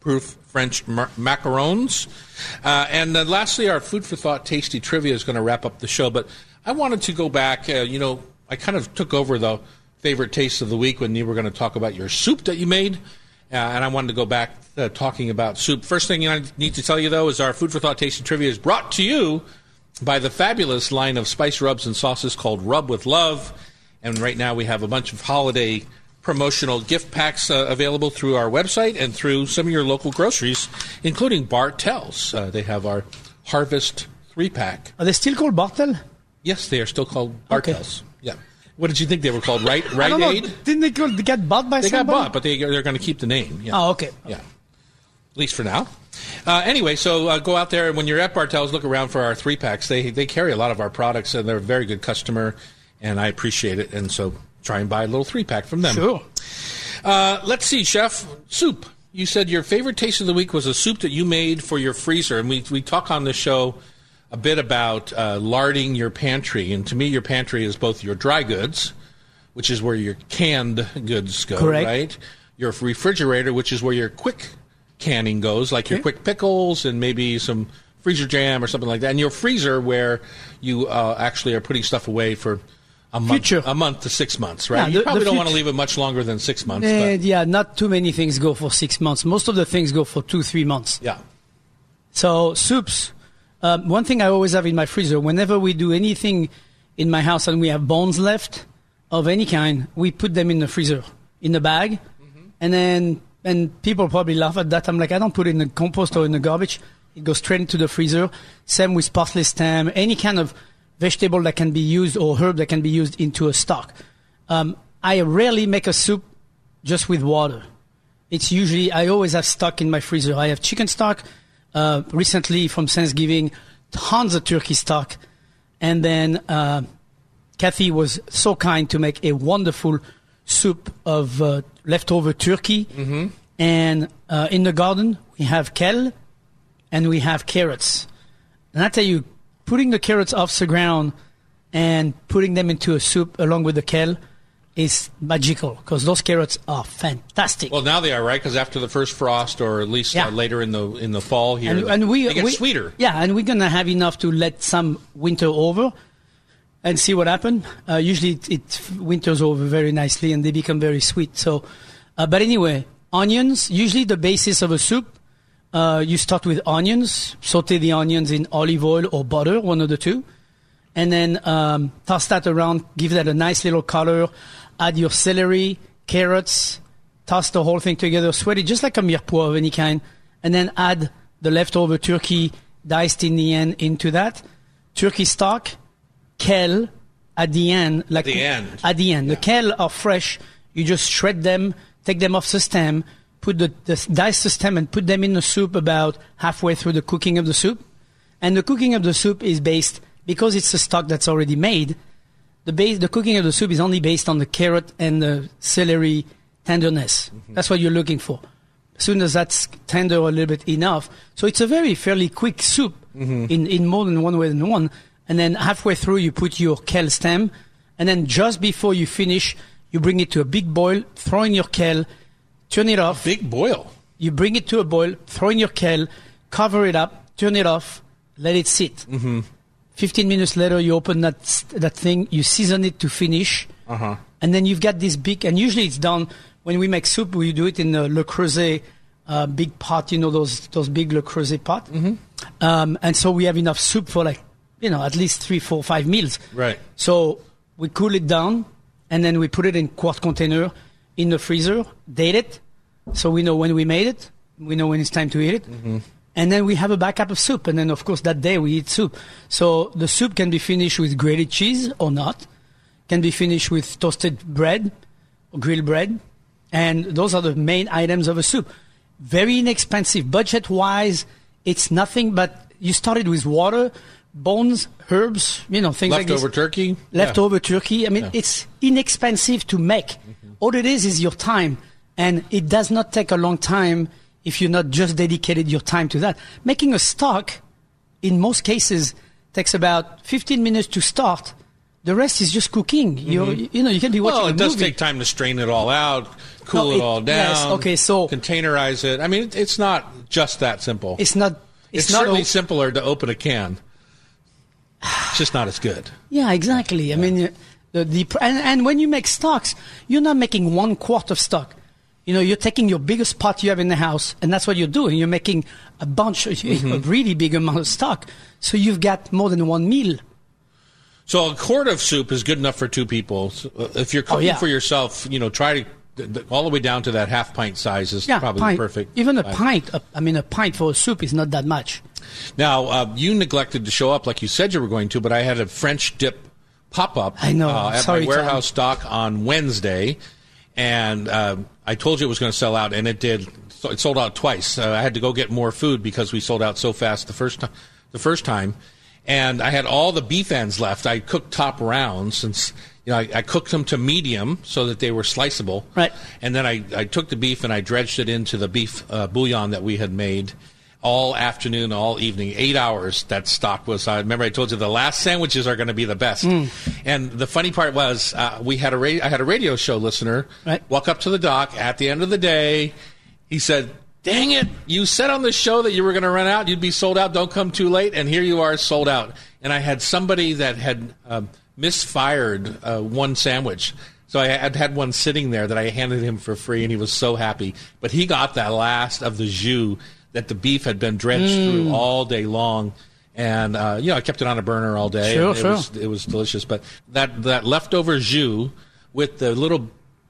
proof French macarons. And then lastly, our Food for Thought Tasty Trivia is going to wrap up the show. But I wanted to go back. I kind of took over the favorite taste of the week when you were going to talk about your soup that you made. And I wanted to go back talking about soup. First thing I need to tell you, though, is our Food for Thought Tasty Trivia is brought to you by the fabulous line of spice rubs and sauces called Rub with Love. And right now we have a bunch of holiday promotional gift packs available through our website and through some of your local groceries, including Bartell's. They have our Harvest 3-pack. Are they still called Bartell? Yes, they are still called Bartell's. Okay. Yeah. What did you think they were called? Rite I don't know. Aid? Didn't they get bought by They somebody? got bought, but they're going to keep the name. Yeah. Oh, okay. Yeah. At least for now. Anyway, so go out there, and when you're at Bartell's, look around for our 3-packs. They carry a lot of our products, and they're a very good customer, and I appreciate it. And so try and buy a little 3-pack from them. Sure. Let's see, Chef. Soup. You said your favorite taste of the week was a soup that you made for your freezer, and we talk on this show a bit about larding your pantry. And to me, your pantry is both your dry goods, which is where your canned goods go, Correct. right? Your refrigerator, which is where your quick canning goes, like your quick pickles and maybe some freezer jam or something like that. And your freezer, where you actually are putting stuff away for a month to 6 months, right? Yeah, You probably don't want to leave it much longer than 6 months. But Yeah, not too many things go for 6 months. Most of the things go for 2-3 months. yeah. So soups, one thing I always have in my freezer, whenever we do anything in my house and we have bones left of any kind, we put them in the freezer, in the bag. And people probably laugh at that. I'm like, I don't put it in the compost or in the garbage. It goes straight into the freezer. Same with parsley stem, any kind of vegetable that can be used or herb that can be used into a stock. I rarely make a soup just with water. It's usually, I always have stock in my freezer. I have chicken stock, recently from Thanksgiving, tons of turkey stock. And then Kathy was so kind to make a wonderful soup of leftover turkey. Mm-hmm. And in the garden, we have kale and we have carrots. And I tell you, putting the carrots off the ground and putting them into a soup along with the kale is magical, because those carrots are fantastic. Well, now they are, right? Because after the first frost, or at least later in the fall here, they get sweeter. Yeah, and we're gonna have enough to let some winter over and see what happens. Usually, it winters over very nicely, and they become very sweet. So, but anyway, onions. Usually, the basis of a soup. You start with onions. Saute the onions in olive oil or butter, one of the two, and then toss that around. Give that a nice little color. Add your celery, carrots, toss the whole thing together, sweat it just like a mirepoix of any kind, and then add the leftover turkey diced in the end into that. Turkey stock, kale at the end. At the end. Yeah. The kale are fresh. You just shred them, take them off the stem, put the diced stem and put them in the soup about halfway through the cooking of the soup. And the cooking of the soup is based, because it's a stock that's already made, the cooking of the soup is only based on the carrot and the celery tenderness. Mm-hmm. That's what you're looking for. As soon as that's tender a little bit enough. So it's a fairly quick soup in more than one way than one. And then halfway through, you put your kale stem. And then just before you finish, you bring it to a big boil, throw in your kale, turn it off. Big boil. You bring it to a boil, throw in your kale, cover it up, turn it off, let it sit. Mm-hmm. 15 minutes later, you open that thing, you season it to finish, and then you've got this big, and usually it's done, when we make soup, we do it in a Le Creuset big pot, those big Le Creuset pot. Mm-hmm. And so we have enough soup for at least 3, 4, 5 meals. Right. So we cool it down, and then we put it in quart container in the freezer, date it, so we know when we made it, we know when it's time to eat it. Mm-hmm. And then we have a backup of soup. And then, of course, that day we eat soup. So the soup can be finished with grated cheese or not. Can be finished with toasted bread or grilled bread. And those are the main items of a soup. Very inexpensive. Budget-wise, it's nothing but you started with water, bones, herbs, things like this. Leftover turkey? Leftover turkey. I mean, it's inexpensive to make. Mm-hmm. All it is your time. And it does not take a long time if you're not just dedicated your time to that. Making a stock, in most cases, takes about 15 minutes to start The rest is just cooking. You know, you can be watching Well, a it does movie. take time to strain it all out, cool it all down. Yes, okay, so containerize it. I mean, it's not just that simple. it's not. It's not certainly a- simpler to open a can. It's just not as good. Yeah, exactly. I mean, and when you make stocks, you're not making 1 quart of stock. You know, you're taking your biggest pot you have in the house, and that's what you're doing. You're making a bunch, a really big amount of stock. So you've got more than one meal. So a quart of soup is good enough for 2 people. So if you're cooking for yourself, you know, try to all the way down to that half pint size is probably pint. perfect. Even a pint. A pint for a soup is not that much. Now, you neglected to show up like you said you were going to, but I had a French dip pop-up I know. at Sorry, my warehouse Tom. stock on Wednesday, and I told you it was going to sell out, and it did. So it sold out twice. I had to go get more food because we sold out so fast the first time, and I had all the beef ends left. I cooked top rounds since. You know, I cooked them to medium so that they were sliceable. Right. And then I took the beef and I dredged it into the beef bouillon that we had made all afternoon, all evening, 8 hours. That stock was. I remember I told you the last sandwiches are going to be the best. And the funny part was I had a radio show listener walk up to the dock at the end of the day. He said, "Dang it! You said on the show that you were going to run out. You'd be sold out. Don't come too late." And here you are, sold out. And I had somebody that had misfired one sandwich. So I had one sitting there that I handed him for free, and he was so happy. But he got that last of the jus that the beef had been drenched through all day long. And, you know, I kept it on a burner all day. Sure, It was delicious. But that leftover jus with the little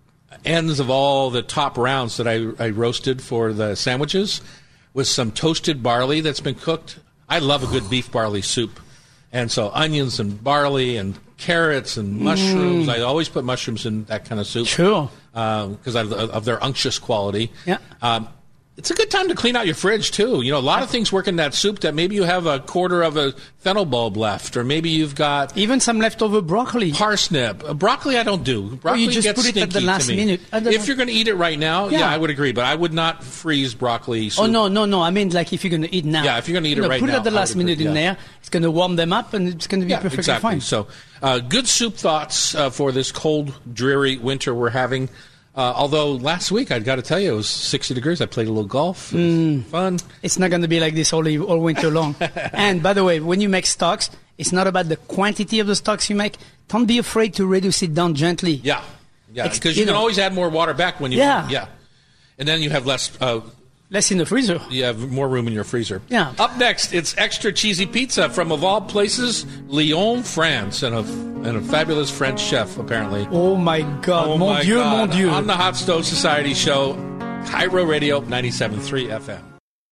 ends of all the top rounds that I roasted for the sandwiches with some toasted barley that's been cooked. I love a good beef barley soup. And so onions and barley and carrots and mushrooms. I always put mushrooms in that kind of soup. Sure. Because of their unctuous quality. Yeah. It's a good time to clean out your fridge, too. You know, a lot of things work in that soup that maybe you have a quarter of a fennel bulb left, or maybe you've got Even some leftover broccoli. parsnip. Broccoli I don't do. Broccoli you just gets put it at the stinky last to me. minute. If you're going to eat it right now, Yeah. I would agree. But I would not freeze broccoli soup. Oh, no. I mean, like if you're going to eat now. Yeah, if you're gonna eat it right put now, it at the I last would agree, minute in yeah. there. It's going to warm them up, and it's going to be perfectly exactly. fine. So, good soup thoughts for this cold, dreary winter we're having. Although last week, I've got to tell you, it was 60 degrees. I played a little golf. It was fun. It's not going to be like this all winter long. And by the way, when you make stocks, it's not about the quantity of the stocks you make. Don't be afraid to reduce it down gently. Yeah. Because you you can know. always add more water back when you Yeah. And then you have less. Less in the freezer. You have more room in your freezer. Yeah. Up next, it's extra cheesy pizza from, of all places, Lyon, France, and a fabulous French chef, apparently. Oh my God! Oh Mon my Dieu, God. mon Dieu! On the Hot Stove Society show, Cairo Radio 97.3 FM.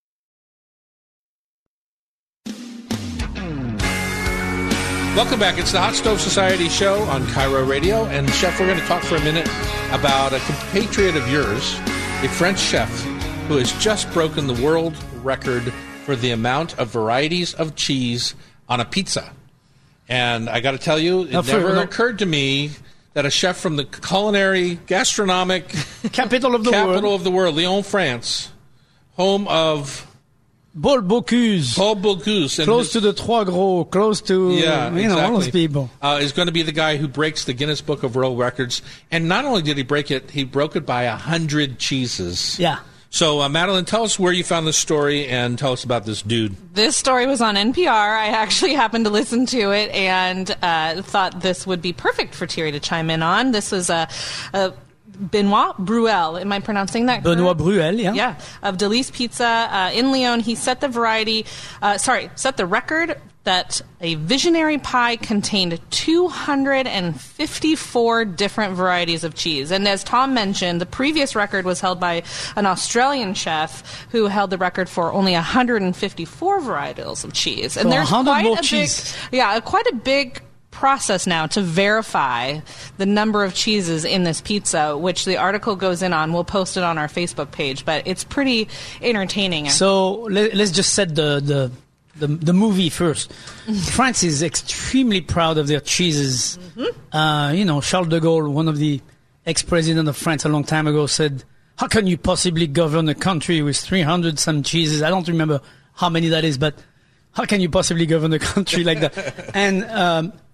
Welcome back. It's the Hot Stove Society show on Cairo Radio. And, Chef, we're going to talk for a minute about a compatriot of yours, a French chef who has just broken the world record for the amount of varieties of cheese on a pizza. And I got to tell you, it never occurred to me that a chef from the culinary, gastronomic Capital of the capital world. of the world, Lyon, France, home of Paul Bocuse. Paul Bocuse. Close to the Trois Gros, close to all those people. Is going to be the guy who breaks the Guinness Book of World Records. And not only did he break it, he broke it by 100 cheeses. Yeah. So, Madeline, tell us where you found this story and tell us about this dude. This story was on NPR. I actually happened to listen to it and thought this would be perfect for Thierry to chime in on. This was a Benoit Bruel. Am I pronouncing that correct? Benoit Bruel, yeah. Yeah, of Delice Pizza in Lyon. He set the record that a visionary pie contained 254 different varieties of cheese. And as Tom mentioned, the previous record was held by an Australian chef who held the record for only 154 varietals of cheese. And So there's 100 more cheese. quite a big process now to verify the number of cheeses in this pizza, which the article goes in on. We'll post it on our Facebook page, but it's pretty entertaining. So let's just set the movie first. France is extremely proud of their cheeses. Charles de Gaulle, one of the ex-president of France a long time ago, said, "How can you possibly govern a country with 300 some cheeses?" I don't remember how many that is, but how can you possibly govern a country like that? And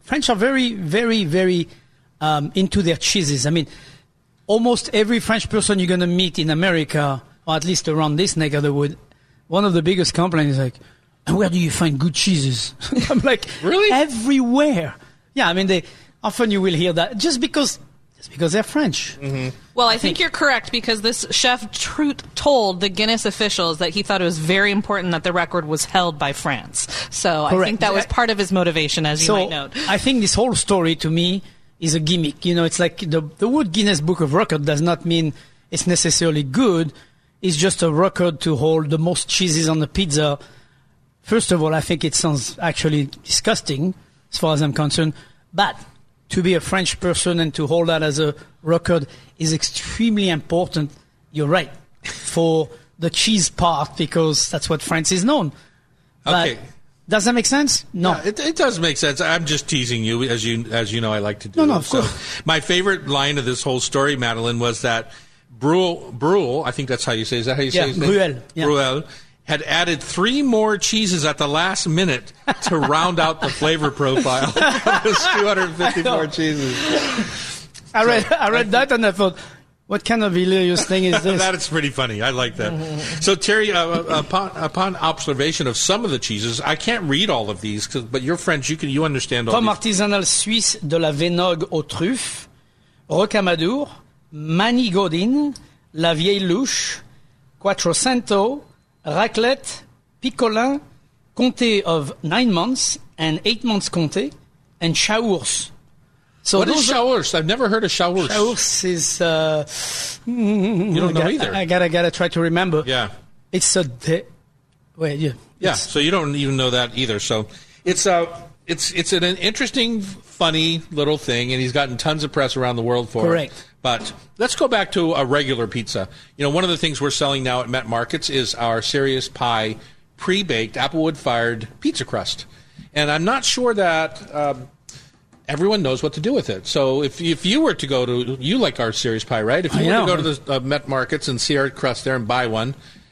French are very, very, very into their cheeses. I mean, almost every French person you're going to meet in America, or at least around this neck of the wood, one of the biggest complaints is like, and where do you find good cheeses? I'm like, really? Everywhere. Yeah, I mean, often you will hear that just because they're French. Mm-hmm. Well, I think you're correct, because this chef told the Guinness officials that he thought it was very important that the record was held by France. So Correct. I think that was part of his motivation, as you might note. I think this whole story, to me, is a gimmick. You know, it's like the word Guinness Book of Record does not mean it's necessarily good. It's just a record to hold the most cheeses on the pizza. First of all, I think it sounds actually disgusting as far as I'm concerned. But to be a French person and to hold that as a record is extremely important. You're right, for the cheese part, because that's what France is known. Okay. But does that make sense? No. Yeah, it does make sense. I'm just teasing you, as you know I like to do. No, of course. My favorite line of this whole story, Madeleine, was that Bruel, I think that's how you say it. Is that how you say it? Bruel. Yeah. Bruel had added 3 more cheeses at the last minute to round out the flavor profile of his 254 cheeses. I read that and I thought, what kind of hilarious thing is this? That is pretty funny. I like that. So, Terry, upon observation of some of the cheeses, I can't read all of these, but you're French. You understand all Pomme these. artisanale suisse de la Vénogue aux truffes, Rocamadour, Manigodine, La Vieille Louche, Quattrocento, Raclette, Picolin, Comté of 9 months and 8 months Comté, and Chaours. So what is Chaours? I've never heard of Chaours. Chaours is... you don't know either. I gotta try to remember. Yeah. It's a... Yeah, so you don't even know that either. So it's an interesting, funny little thing, and he's gotten tons of press around the world for Correct. it. But let's go back to a regular pizza. You know, one of the things we're selling now at Met Markets is our Serious Pie pre-baked applewood-fired pizza crust. And I'm not sure that everyone knows what to do with it. So if you were to go to, you like our Serious Pie, right? If you were to go to the Met Markets and see our crust there and buy one,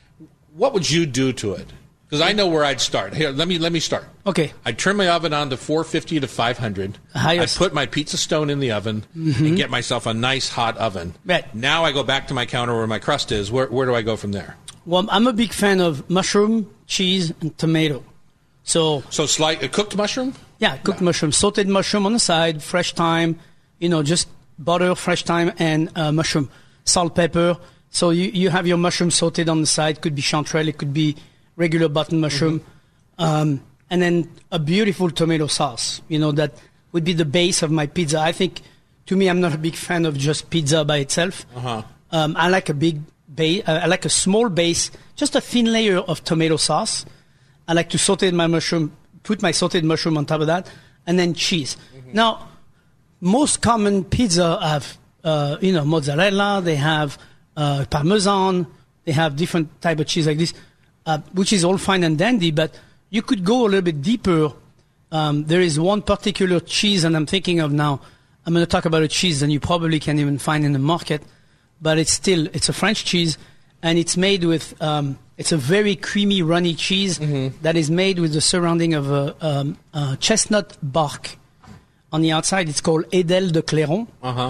what would you do to it? Because I know where I'd start. Here, let me start. Okay. I'd turn my oven on to 450 to 500. I'd put my pizza stone in the oven and get myself a nice hot oven. Right. Now I go back to my counter where my crust is. Where do I go from there? Well, I'm a big fan of mushroom, cheese, and tomato. So cooked mushroom? Yeah, cooked mushroom, sautéed mushroom on the side, fresh thyme, just butter, fresh thyme, and mushroom, salt, pepper. So you have your mushroom sautéed on the side. Could be chanterelle, it could be regular button mushroom, and then a beautiful tomato sauce. That would be the base of my pizza. I think, to me, I'm not a big fan of just pizza by itself. I like a big base. I like a small base, just a thin layer of tomato sauce. I like to saute my mushroom, put my sautéed mushroom on top of that, and then cheese. Now, most common pizza have, mozzarella. They have Parmesan. They have different type of cheese like this. Which is all fine and dandy, but you could go a little bit deeper. There is one particular cheese, and I'm thinking of now. I'm going to talk about a cheese that you probably can't even find in the market, but it's a French cheese, and it's made with, it's a very creamy, runny cheese that is made with the surrounding of a chestnut bark on the outside. It's called Edel de Clairon,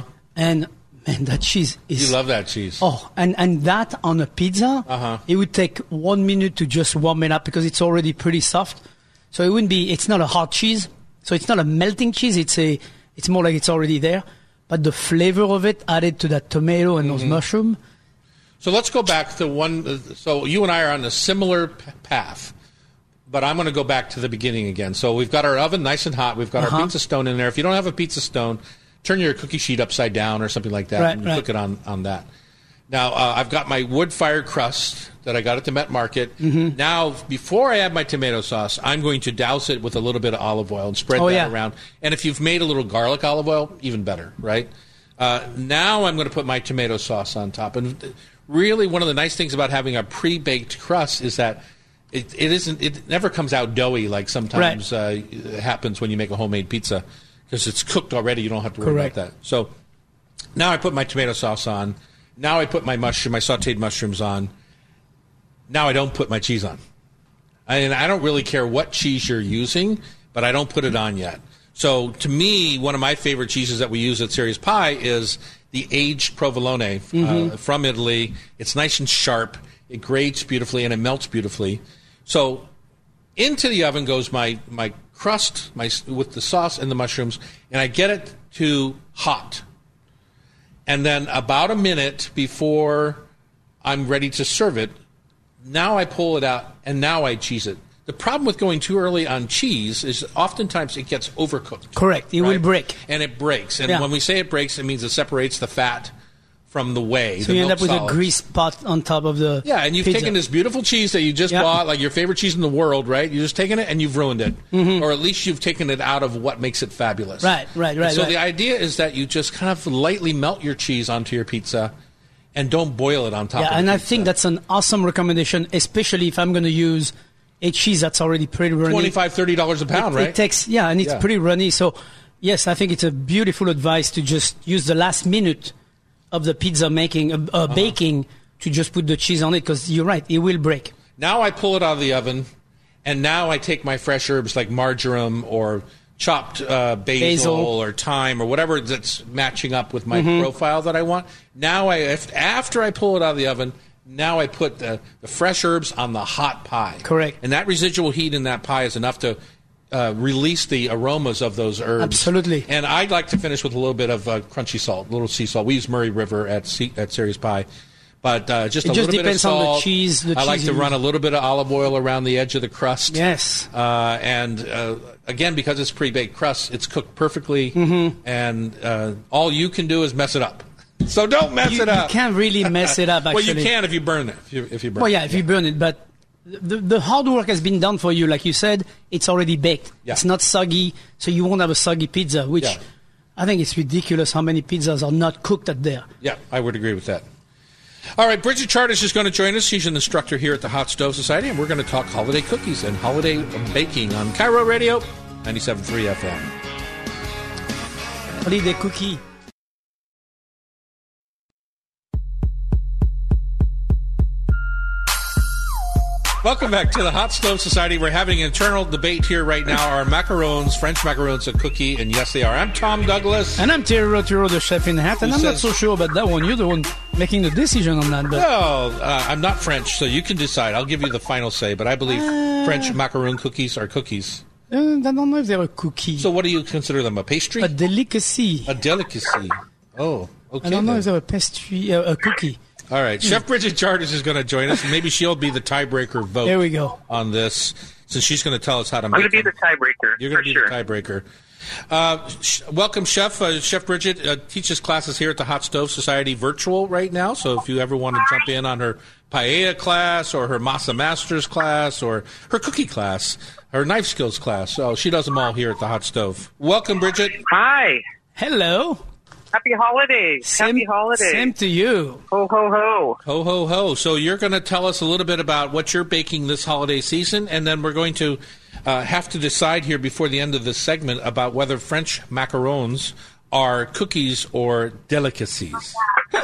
and man, that cheese is... You love that cheese. Oh, and that on a pizza, it would take 1 minute to just warm it up because it's already pretty soft. So it's not a hard cheese. So it's not a melting cheese. It's more like it's already there. But the flavor of it added to that tomato and those mushroom. So let's go back to one. So you and I are on a similar path. But I'm going to go back to the beginning again. So we've got our oven nice and hot. We've got our pizza stone in there. If you don't have a pizza stone, turn your cookie sheet upside down or something like that and cook it on that. Now, I've got my wood-fired crust that I got at the Met Market. Now, before I add my tomato sauce, I'm going to douse it with a little bit of olive oil and spread that around. And if you've made a little garlic olive oil, even better, right? Now I'm going to put my tomato sauce on top. And really, one of the nice things about having a pre-baked crust is that it never comes out doughy like sometimes happens when you make a homemade pizza. Because it's cooked already, you don't have to worry about that. So now I put my tomato sauce on. Now I put my sautéed mushrooms on. Now I don't put my cheese on. And I don't really care what cheese you're using, but I don't put it on yet. So to me, one of my favorite cheeses that we use at Series Pie is the aged provolone from Italy. It's nice and sharp. It grates beautifully and it melts beautifully. So into the oven goes my crust with the sauce and the mushrooms, and I get it to hot. And then about a minute before I'm ready to serve it, now I pull it out and now I cheese it. The problem with going too early on cheese is oftentimes it gets overcooked. Correct. It will break. And it breaks. And when we say it breaks, it means it separates the fat from the whey. So you end up with a grease pot on top of the and you've taken this beautiful cheese that you just bought, like your favorite cheese in the world, right? You've just taken it and you've ruined it. Or at least you've taken it out of what makes it fabulous. Right. So the idea is that you just kind of lightly melt your cheese onto your pizza and don't boil it on top of the and pizza. I think that's an awesome recommendation, especially if I'm going to use a cheese that's already pretty runny. $25, $30 a pound, right? It takes, and it's pretty runny. So, yes, I think it's a beautiful advice to just use the last minute of the pizza making, baking, to just put the cheese on it, because you're right, it will break. Now I pull it out of the oven, and now I take my fresh herbs like marjoram or chopped basil or thyme or whatever that's matching up with my profile that I want. Now, after I pull it out of the oven, now I put the fresh herbs on the hot pie. Correct. And that residual heat in that pie is enough to release the aromas of those herbs. Absolutely. And I'd like to finish with a little bit of crunchy salt, a little sea salt. We use Murray River at Series Pie. But just a little bit of salt. On the cheese. I like to run a little bit of olive oil around the edge of the crust. Yes. And again, because it's pre-baked crust, it's cooked perfectly. And all you can do is mess it up. So don't mess it up. You can't really mess it up, actually. Well, you can if you burn it. If you burn if you burn it. But the hard work has been done for you. Like you said, it's already baked. Yeah. It's not soggy, so you won't have a soggy pizza, which I think it's ridiculous how many pizzas are not cooked at there. Yeah, I would agree with that. All right, Bridget Chartis is going to join us. She's an instructor here at the Hot Stove Society, and we're going to talk holiday cookies and holiday baking on Cairo Radio, 97.3 FM. Holiday cookie. Welcome back to the Hot Stove Society. We're having an internal debate here right now. Are macarons, French macarons, a cookie? And yes, they are. I'm Tom Douglas. And I'm Thierry Roturo, the chef in hat. And I'm not so sure about that one. You're the one making the decision on that. But well, I'm not French, so you can decide. I'll give you the final say. But I believe French macaron cookies are cookies. I don't know if they're a cookie. So what do you consider them? A pastry? A delicacy. A delicacy. Oh, okay. I don't know if they're a pastry, a cookie. All right, Chef Bridget Chartis is going to join us, and maybe she'll be the tiebreaker vote. There we go. On this, since she's going to tell us how to make. I'm going to be the tiebreaker. You're going to be the tiebreaker. Welcome, Chef. Chef Bridget teaches classes here at the Hot Stove Society virtual right now. So if you ever want to jump in on her paella class or her masa masters class or her cookie class, her knife skills class, so she does them all here at the Hot Stove. Welcome, Bridget. Hi. Hello. Happy holidays. Happy holidays. Same to you. Ho, ho, ho. Ho, ho, ho. So you're going to tell us a little bit about what you're baking this holiday season, and then we're going to have to decide here before the end of this segment about whether French macarons are cookies or delicacies.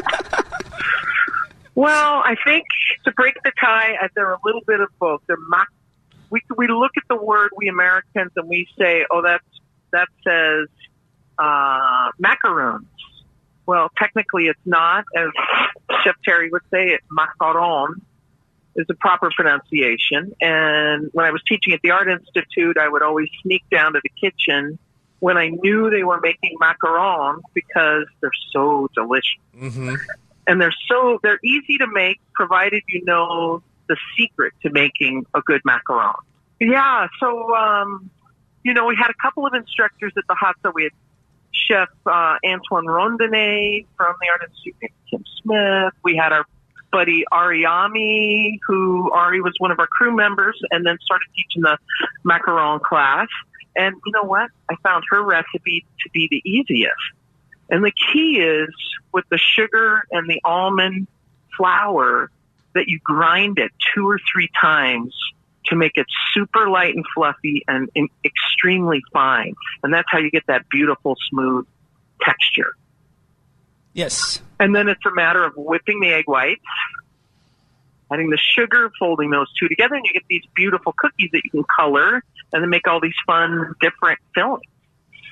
Well, I think to break the tie, they're a little bit of both. They're we look at the word, we Americans, and we say, oh, that says macaroons. Well, technically it's not. As Chef Terry would say, macaron is the proper pronunciation. And when I was teaching at the Art Institute, I would always sneak down to the kitchen when I knew they were making macarons because they're so delicious. Mm-hmm. And they're easy to make, provided you know the secret to making a good macaron. Yeah, so, we had a couple of instructors at the Hot Stove. We had Chef Antoine Rondenet from the Art Institute, Kim Smith. We had our buddy Ari Ami, Ari was one of our crew members and then started teaching the macaron class. And you know what? I found her recipe to be the easiest. And the key is with the sugar and the almond flour that you grind it 2 or 3 times to make it super light and fluffy and extremely fine. And that's how you get that beautiful, smooth texture. Yes. And then it's a matter of whipping the egg whites, adding the sugar, folding those two together, and you get these beautiful cookies that you can color and then make all these fun, different fillings.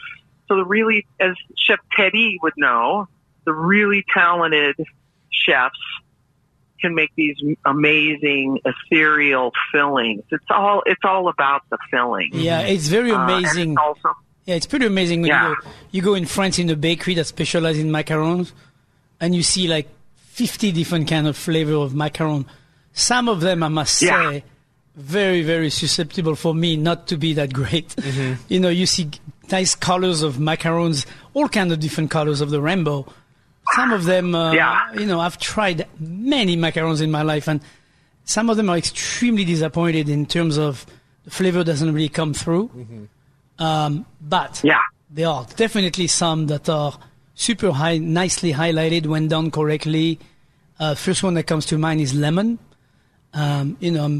So the really, as Chef Teddy would know, the really talented chefs can make these amazing ethereal fillings. It's all about the filling. Yeah, it's very amazing. And it's also, it's pretty amazing when you go in France in a bakery that specializes in macarons, and you see like 50 different kind of flavor of macaron. Some of them, I must say, very, very susceptible for me not to be that great. You see nice colors of macarons, all kinds of different colors of the rainbow. Some of them, I've tried many macarons in my life, and some of them are extremely disappointed in terms of the flavor doesn't really come through. But there are definitely some that are super nicely highlighted when done correctly. First one that comes to mind is lemon. I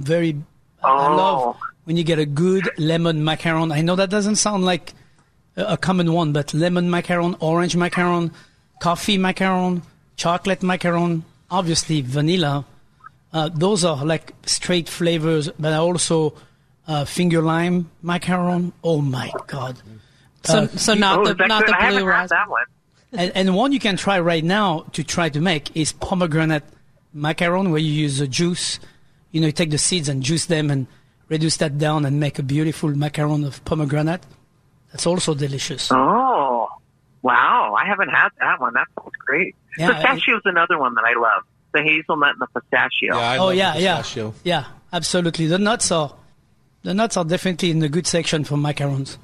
love when you get a good lemon macaron. I know that doesn't sound like a common one, but lemon macaron, orange macaron, coffee macaron, chocolate macaron, obviously vanilla. Those are like straight flavors, but also finger lime macaron. Oh my God! So not the blue raspberry. That one. And one you can try right now to try to make is pomegranate macaron, where you use the juice. You take the seeds and juice them and reduce that down and make a beautiful macaron of pomegranate. That's also delicious. Oh, wow. I haven't had that one. That sounds great. Yeah, pistachio is another one that I love. The hazelnut and the pistachio. Yeah, I love pistachio. Yeah, absolutely. The nuts are definitely in the good section for macarons.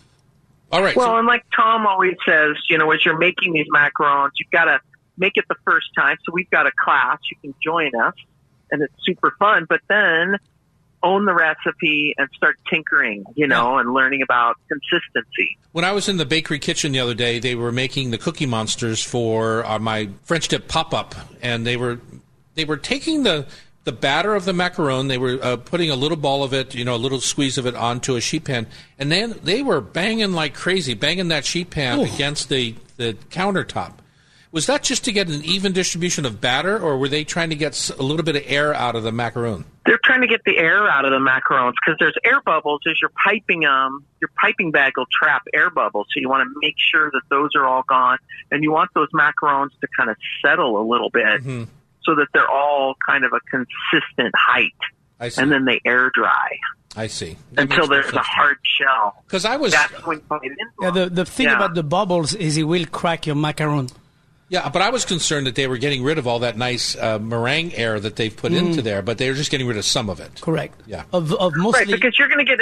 All right. Well, and like Tom always says, as you're making these macarons, you've got to make it the first time. So we've got a class. You can join us, and it's super fun. But then own the recipe and start tinkering, and learning about consistency. When I was in the bakery kitchen the other day, they were making the Cookie Monsters for my French dip pop-up, and they were taking the batter of the macaron. They were putting a little ball of it, a little squeeze of it onto a sheet pan, and then they were banging like crazy, banging that sheet pan against the countertop. Was that just to get an even distribution of batter, or were they trying to get a little bit of air out of the macaron? They're trying to get the air out of the macarons because there's air bubbles as you're piping them. Your piping bag will trap air bubbles, so you want to make sure that those are all gone, and you want those macarons to kind of settle a little bit so that they're all kind of a consistent height. I see. And then they air dry. I see. Until there's a hard shell. Because that's when you put it in. The thing about the bubbles is it will crack your macaron. Yeah, but I was concerned that they were getting rid of all that nice meringue air that they've put into there, but they were just getting rid of some of it. Correct. Yeah. Of mostly. Right, because you're going to get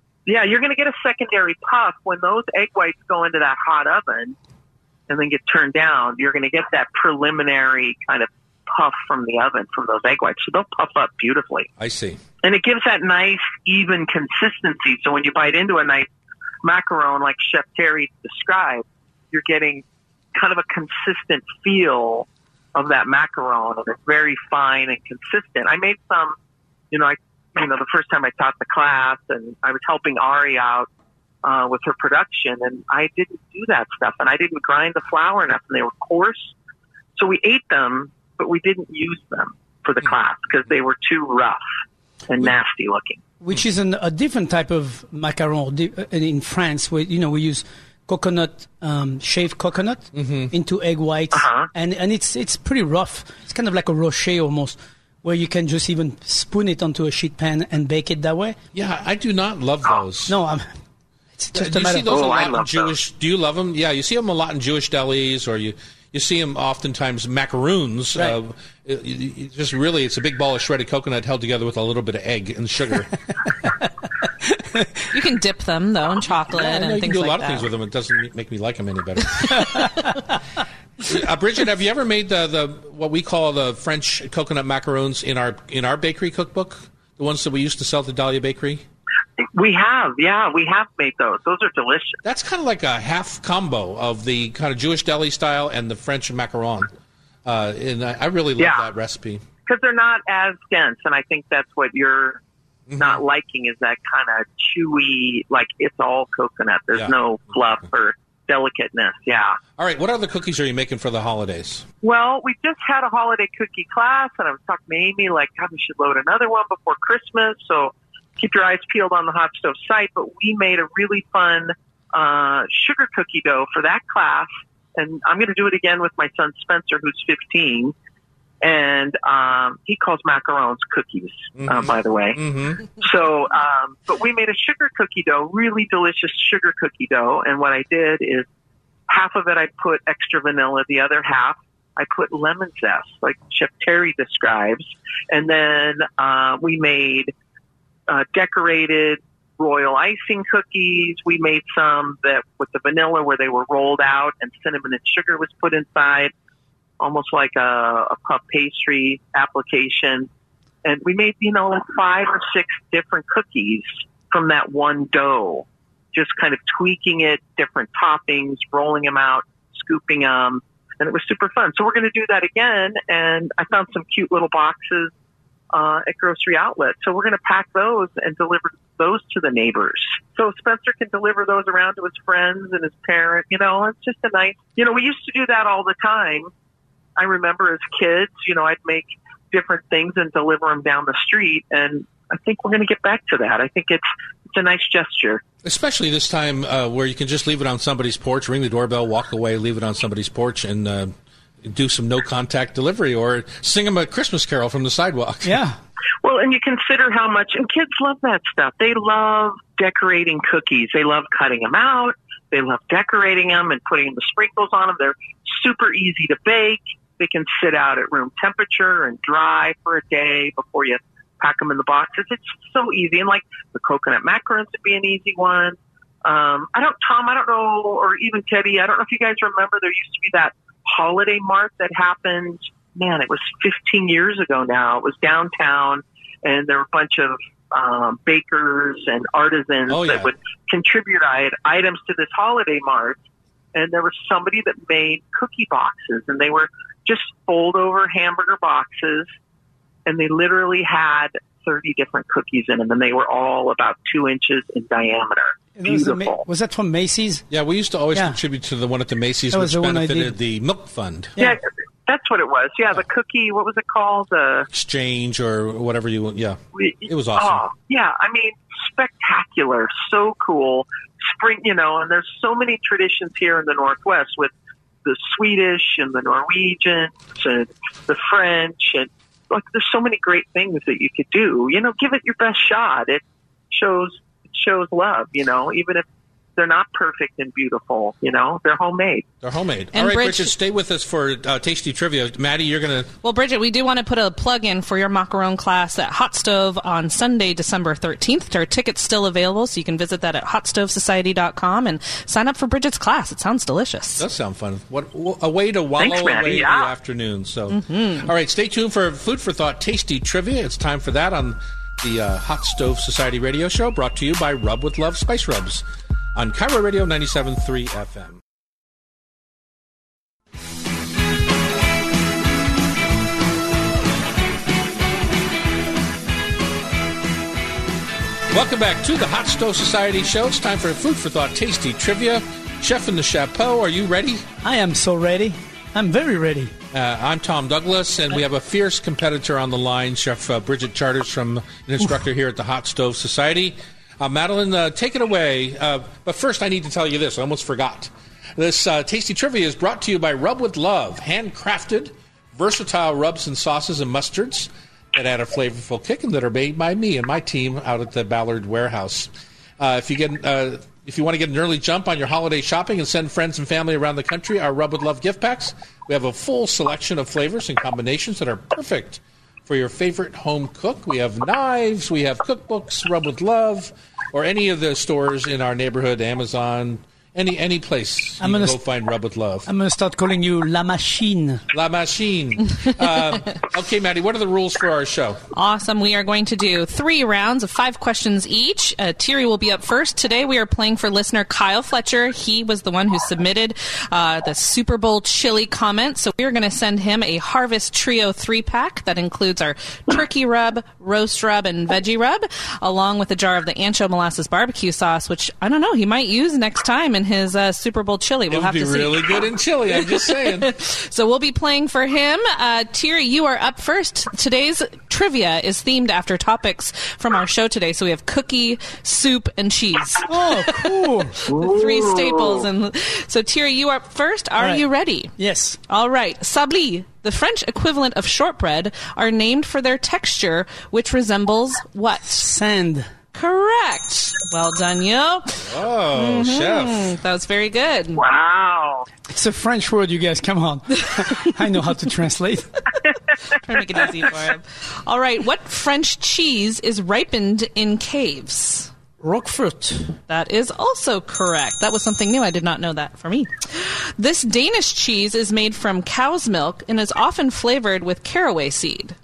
a secondary puff when those egg whites go into that hot oven and then get turned down. You're going to get that preliminary kind of puff from the oven from those egg whites, so they'll puff up beautifully. I see. And it gives that nice, even consistency. So when you bite into a nice macaron like Chef Terry described, you're getting kind of a consistent feel of that macaron, and it's very fine and consistent. I made some, the first time I taught the class, and I was helping Ari out with her production, and I didn't do that stuff, and I didn't grind the flour enough, and they were coarse. So we ate them, but we didn't use them for the class because they were too rough and nasty looking. Which is a different type of macaron in France, where we use coconut, shaved coconut into egg whites, and it's pretty rough. It's kind of like a rocher almost, where you can just even spoon it onto a sheet pan and bake it that way. Yeah, I do not love those. No, it's just a matter. Do you see those a lot in Jewish? Do you love them? Yeah, you see them a lot in Jewish delis, or you see them oftentimes macaroons. Right. It's a big ball of shredded coconut held together with a little bit of egg and sugar. You can dip them, though, in chocolate and things like that. You can do a lot of things with them. It doesn't make me like them any better. Bridget, have you ever made the what we call the French coconut macarons in our bakery cookbook? The ones that we used to sell at the Dahlia Bakery? We have made those. Those are delicious. That's kind of like a half combo of the kind of Jewish deli style and the French macaron. And I really love that recipe. Because they're not as dense, and I think that's what you're not liking is that kind of chewy, like it's all coconut. There's no fluff or delicateness. Yeah. All right. What other cookies are you making for the holidays? Well, we just had a holiday cookie class, and I was talking to Amy, like, God, we should load another one before Christmas. So keep your eyes peeled on the Hot Stove site. But we made a really fun sugar cookie dough for that class. And I'm going to do it again with my son Spencer, who's 15. And he calls macarons cookies, by the way. Mm-hmm. So, but we made a sugar cookie dough, really delicious sugar cookie dough. And what I did is half of it I put extra vanilla, the other half I put lemon zest, like Chef Terry describes. And then we made decorated royal icing cookies. We made some that with the vanilla where they were rolled out and cinnamon and sugar was put inside, almost like a puff pastry application. And we made, like 5 or 6 different cookies from that one dough, just kind of tweaking it, different toppings, rolling them out, scooping them. And it was super fun. So we're going to do that again. And I found some cute little boxes at grocery outlets. So we're going to pack those and deliver those to the neighbors. So Spencer can deliver those around to his friends and his parents. It's just a nice, we used to do that all the time. I remember as kids, I'd make different things and deliver them down the street. And I think we're going to get back to that. I think it's a nice gesture. Especially this time where you can just leave it on somebody's porch, ring the doorbell, walk away, leave it on somebody's porch, and do some no-contact delivery or sing them a Christmas carol from the sidewalk. Yeah. Well, and you consider how much, and kids love that stuff. They love decorating cookies. They love cutting them out. They love decorating them and putting the sprinkles on them. They're super easy to bake. They can sit out at room temperature and dry for a day before you pack them in the boxes. It's so easy. And like the coconut macarons would be an easy one. Tom, I don't know, or even Teddy, I don't know if you guys remember, there used to be that holiday mart that happened. Man, it was 15 years ago now. It was downtown, and there were a bunch of bakers and artisans that would contribute items to this holiday mart. And there was somebody that made cookie boxes, and they were just fold-over hamburger boxes, and they literally had 30 different cookies in them, and they were all about 2 inches in diameter. Beautiful. Was that from Macy's? Yeah, we used to always contribute to the one at the Macy's, which benefited the Milk Fund. Yeah, that's what it was. Yeah, the cookie, what was it called? Exchange or whatever you want. Yeah, it was awesome. Oh, yeah, I mean, spectacular, so cool. Spring, and there's so many traditions here in the Northwest with the Swedish and the Norwegians and the French, and like there's so many great things that you could do. Give it your best shot. It shows love, even if they're not perfect and beautiful, they're homemade. They're homemade. And all right, Bridget, stay with us for Tasty Trivia. Maddie, you're going to... Well, Bridget, we do want to put a plug in for your macaron class at Hot Stove on Sunday, December 13th. There are tickets still available, so you can visit that at hotstovesociety.com and sign up for Bridget's class. It sounds delicious. Does sound fun. What a way to wallow away the afternoon. So, all right, stay tuned for Food for Thought Tasty Trivia. It's time for that on the Hot Stove Society radio show, brought to you by Rub with Love Spice Rubs on Cairo Radio 97.3 FM. Welcome back to the Hot Stove Society show. It's time for Food for Thought Tasty Trivia. Chef in the Chapeau, are you ready? I am so ready. I'm very ready. I'm Tom Douglas, and we have a fierce competitor on the line, Chef Bridget Charters, from an instructor here at the Hot Stove Society. Madeline, take it away. But first, I need to tell you this. I almost forgot. This Tasty Trivia is brought to you by Rub with Love, handcrafted, versatile rubs and sauces and mustards that add a flavorful kick and that are made by me and my team out at the Ballard Warehouse. If you want to get an early jump on your holiday shopping and send friends and family around the country, our Rub with Love gift packs, we have a full selection of flavors and combinations that are perfect for your favorite home cook. We have knives, we have cookbooks, Rub with Love, or any of the stores in our neighborhood, Amazon, any place you can go find Rub with Love. I'm going to start calling you La Machine. La Machine. Okay, Maddie, what are the rules for our show? Awesome. We are going to do 3 rounds of 5 questions each. Thierry will be up first. Today we are playing for listener Kyle Fletcher. He was the one who submitted the Super Bowl chili comment. So we are going to send him a Harvest Trio 3-pack that includes our turkey rub, roast rub, and veggie rub, along with a jar of the ancho molasses barbecue sauce, which, I don't know, he might use next time in in his Super Bowl chili. We'll It would have be to see. really good in chili, I'm just saying. So we'll be playing for him. Thierry, you are up first. Today's trivia is themed after topics from our show today. So we have cookie, soup, and cheese. Oh, cool. Three staples. And so Thierry, you are up first. Are right. you ready? Yes. All right. Sabli, the French equivalent of shortbread, are named for their texture, which resembles what? Sand. Correct. Well done, yo. Oh, chef. That was very good. Wow. It's a French word, you guys. Come on. I know how to translate. Try to make it easy for him. All right. What French cheese is ripened in caves? Roquefort. That is also correct. That was something new. I did not know that for me. This Danish cheese is made from cow's milk and is often flavored with caraway seed.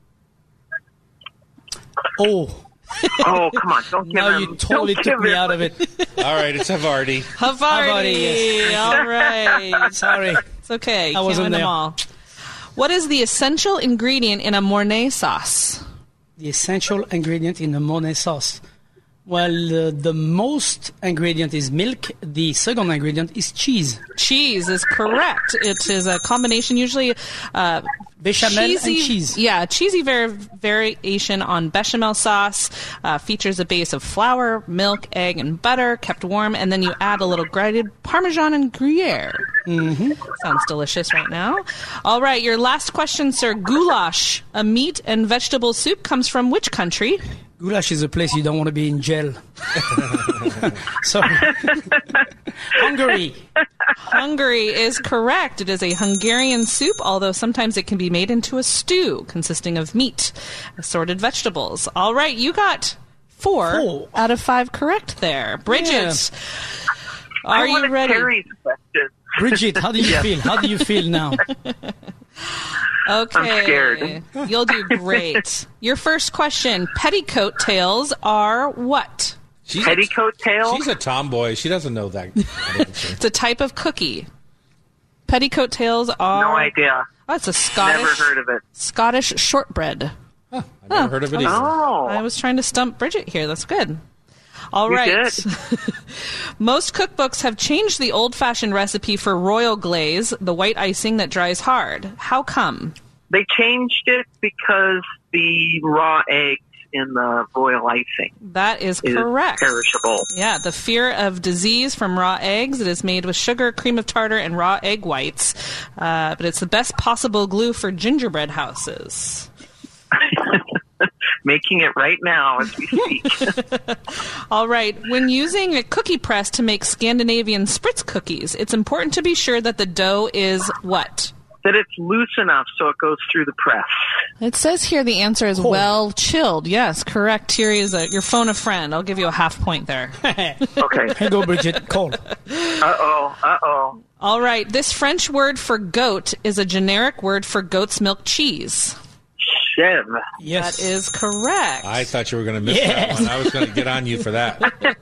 Oh, Oh, come on. Don't give now him. you totally don't took give me him- out of it. All right, it's Havarti. Havarti. yes. All right. Sorry. It's okay. You I can't wasn't win them there. all. What is the essential ingredient in a Mornay sauce? The essential ingredient in a Mornay sauce. Well, the most ingredient is milk. The second ingredient is cheese. Cheese is correct. It is a combination, usually Bechamel and cheesy, cheese. Yeah, cheesy variation on bechamel sauce. Features a base of flour, milk, egg, and butter, kept warm, and then you add a little grated Parmesan and Gruyere. Mm-hmm. Sounds delicious right now. All right, your last question, sir. Goulash, a meat and vegetable soup, comes from which country? Goulash is a place you don't want to be in jail. Sorry. Hungary. Hungary is correct. It is a Hungarian soup, although sometimes it can be made into a stew consisting of meat, assorted vegetables. All right, you got 4 out of 5 correct there. Bridget, I are you wanted ready? Terry's question. Bridget, how do you feel? How do you feel now? Okay. I'm scared. You'll do great. Your first question. Petticoat tails are what? Petticoat tail? She's a tomboy. She doesn't know that. It's a type of cookie. Petticoat tails are... No idea. Oh, it's a Scottish... Never heard of it. Scottish shortbread. I've never heard of it either. Oh. I was trying to stump Bridget here. That's good. All You right. did. Most cookbooks have changed the old-fashioned recipe for royal glaze, the white icing that dries hard. How come? They changed it because the raw eggs in the royal icing That is is correct. perishable. Yeah, the fear of disease from raw eggs. It is made with sugar, cream of tartar, and raw egg whites. But it's the best possible glue for gingerbread houses. Making it right now as we speak. All right. When using a cookie press to make Scandinavian Spritz cookies, it's important to be sure that the dough is what? That it's loose enough so it goes through the press. It says here the answer is well chilled. Yes, correct. Thierry is your phone a friend. I'll give you a half point there. Okay. Here go, Bridget. Call. Uh-oh. All right. This French word for goat is a generic word for goat's milk cheese. Chev. Yes. That is correct. I thought you were going to miss that one. I was going to get on you for that.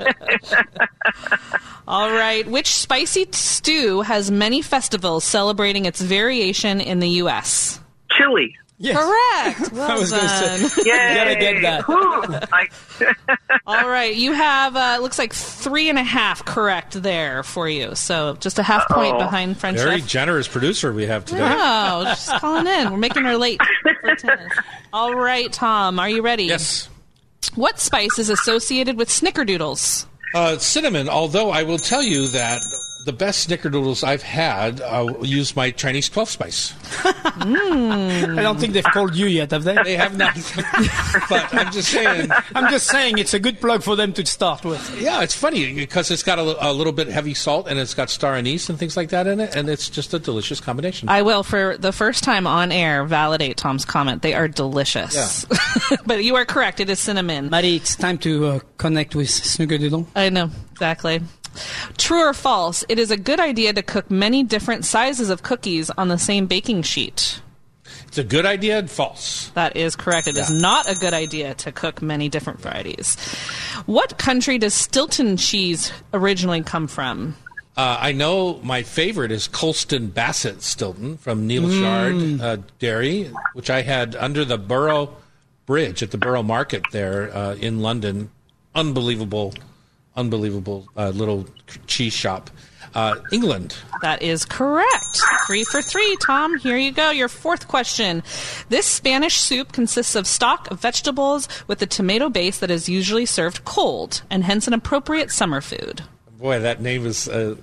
All right. Which spicy stew has many festivals celebrating its variation in the U.S.? Chili. Yes. Correct. I Well was going to done. say. Yay. gotta get that. Whew. All right. You have, looks like 3.5 correct there for you. So just a half point behind French Very chef. generous producer we have today. Oh, just calling in. We're making her late for tennis. All right, Tom, are you ready? Yes. What spice is associated with snickerdoodles? Cinnamon, although I will tell you that the best snickerdoodles I've had use my Chinese 12 spice. I don't think they've called you yet, have they? They have not. But I'm just saying. I'm just saying it's a good plug for them to start with. Yeah, it's funny because it's got a little bit heavy salt and it's got star anise and things like that in it, and it's just a delicious combination. I will, for the first time on air, validate Tom's comment. They are delicious. Yeah. But you are correct. It is cinnamon. Maddie, it's time to connect with Snickerdoodle. I know, exactly. True or false, it is a good idea to cook many different sizes of cookies on the same baking sheet. It's a good idea and false. That is correct. It is not a good idea to cook many different varieties. What country does Stilton cheese originally come from? I know my favorite is Colston Bassett Stilton from Neil Shard Dairy, which I had under the Borough Bridge at the Borough Market there in London. Unbelievable unbelievable little cheese shop. England. That is correct. 3 for 3, Tom. Here you go. Your fourth question. This Spanish soup consists of stock of vegetables with a tomato base that is usually served cold, and hence an appropriate summer food. Boy, that name is... the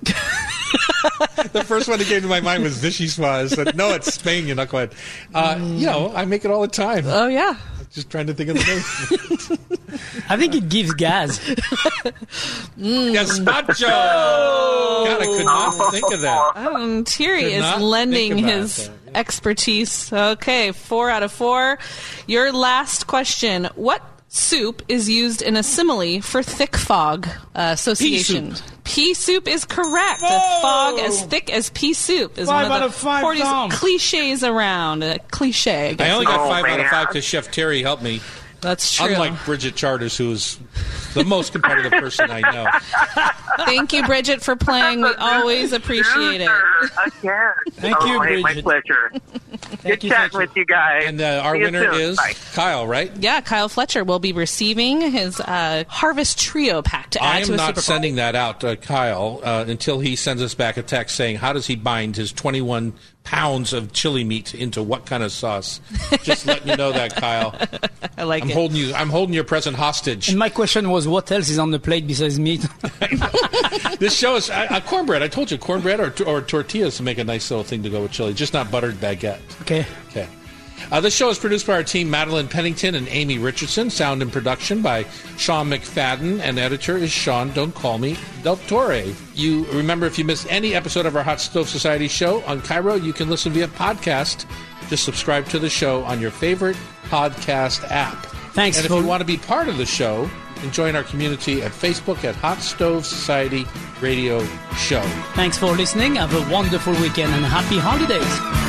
first one that came to my mind was vichyssoise. But no, it's Spain, you knucklehead. I make it all the time. Oh, yeah. Just trying to think of the name. I think it gives gas. Gazpacho! God, I could not think of that. Thierry is lending his expertise. Okay, 4 out of 4. Your last question. What soup is used in a simile for thick fog association? Pea soup is correct. Whoa! A fog as thick as pea soup is 5 one out of of the 5, 40 Tom. cliches around. A cliche, I guess. I only got 5 out of man. 5 because Chef Terry helped me. That's true. Unlike Bridget Charters, who is the most competitive person I know. Thank you, Bridget, for playing. We always appreciate it. Again. Thank you, My Bridget. pleasure. Good chatting with you guys. And our See you winner soon. is Bye. Kyle, right? Yeah, Kyle Fletcher will be receiving his Harvest Trio pack to I add to am his not Super Bowl. sending that out to Kyle until he sends us back a text saying, how does he bind his 21 pounds of chili meat into what kind of sauce? Just letting you know that, Kyle. I like it. I'm holding your present hostage. And my question was, what else is on the plate besides meat? This show is cornbread. I told you, cornbread or tortillas to make a nice little thing to go with chili. Just not buttered baguette. Okay. Okay. This show is produced by our team, Madeline Pennington and Amy Richardson. Sound and production by Sean McFadden. And editor is Sean, don't call me, Del Torre. You remember, if you missed any episode of our Hot Stove Society show on Cairo, you can listen via podcast. Just subscribe to the show on your favorite podcast app. Thanks And if for- you want to be part of the show, you can join our community at Facebook at Hot Stove Society Radio Show. Thanks for listening. Have a wonderful weekend and happy holidays.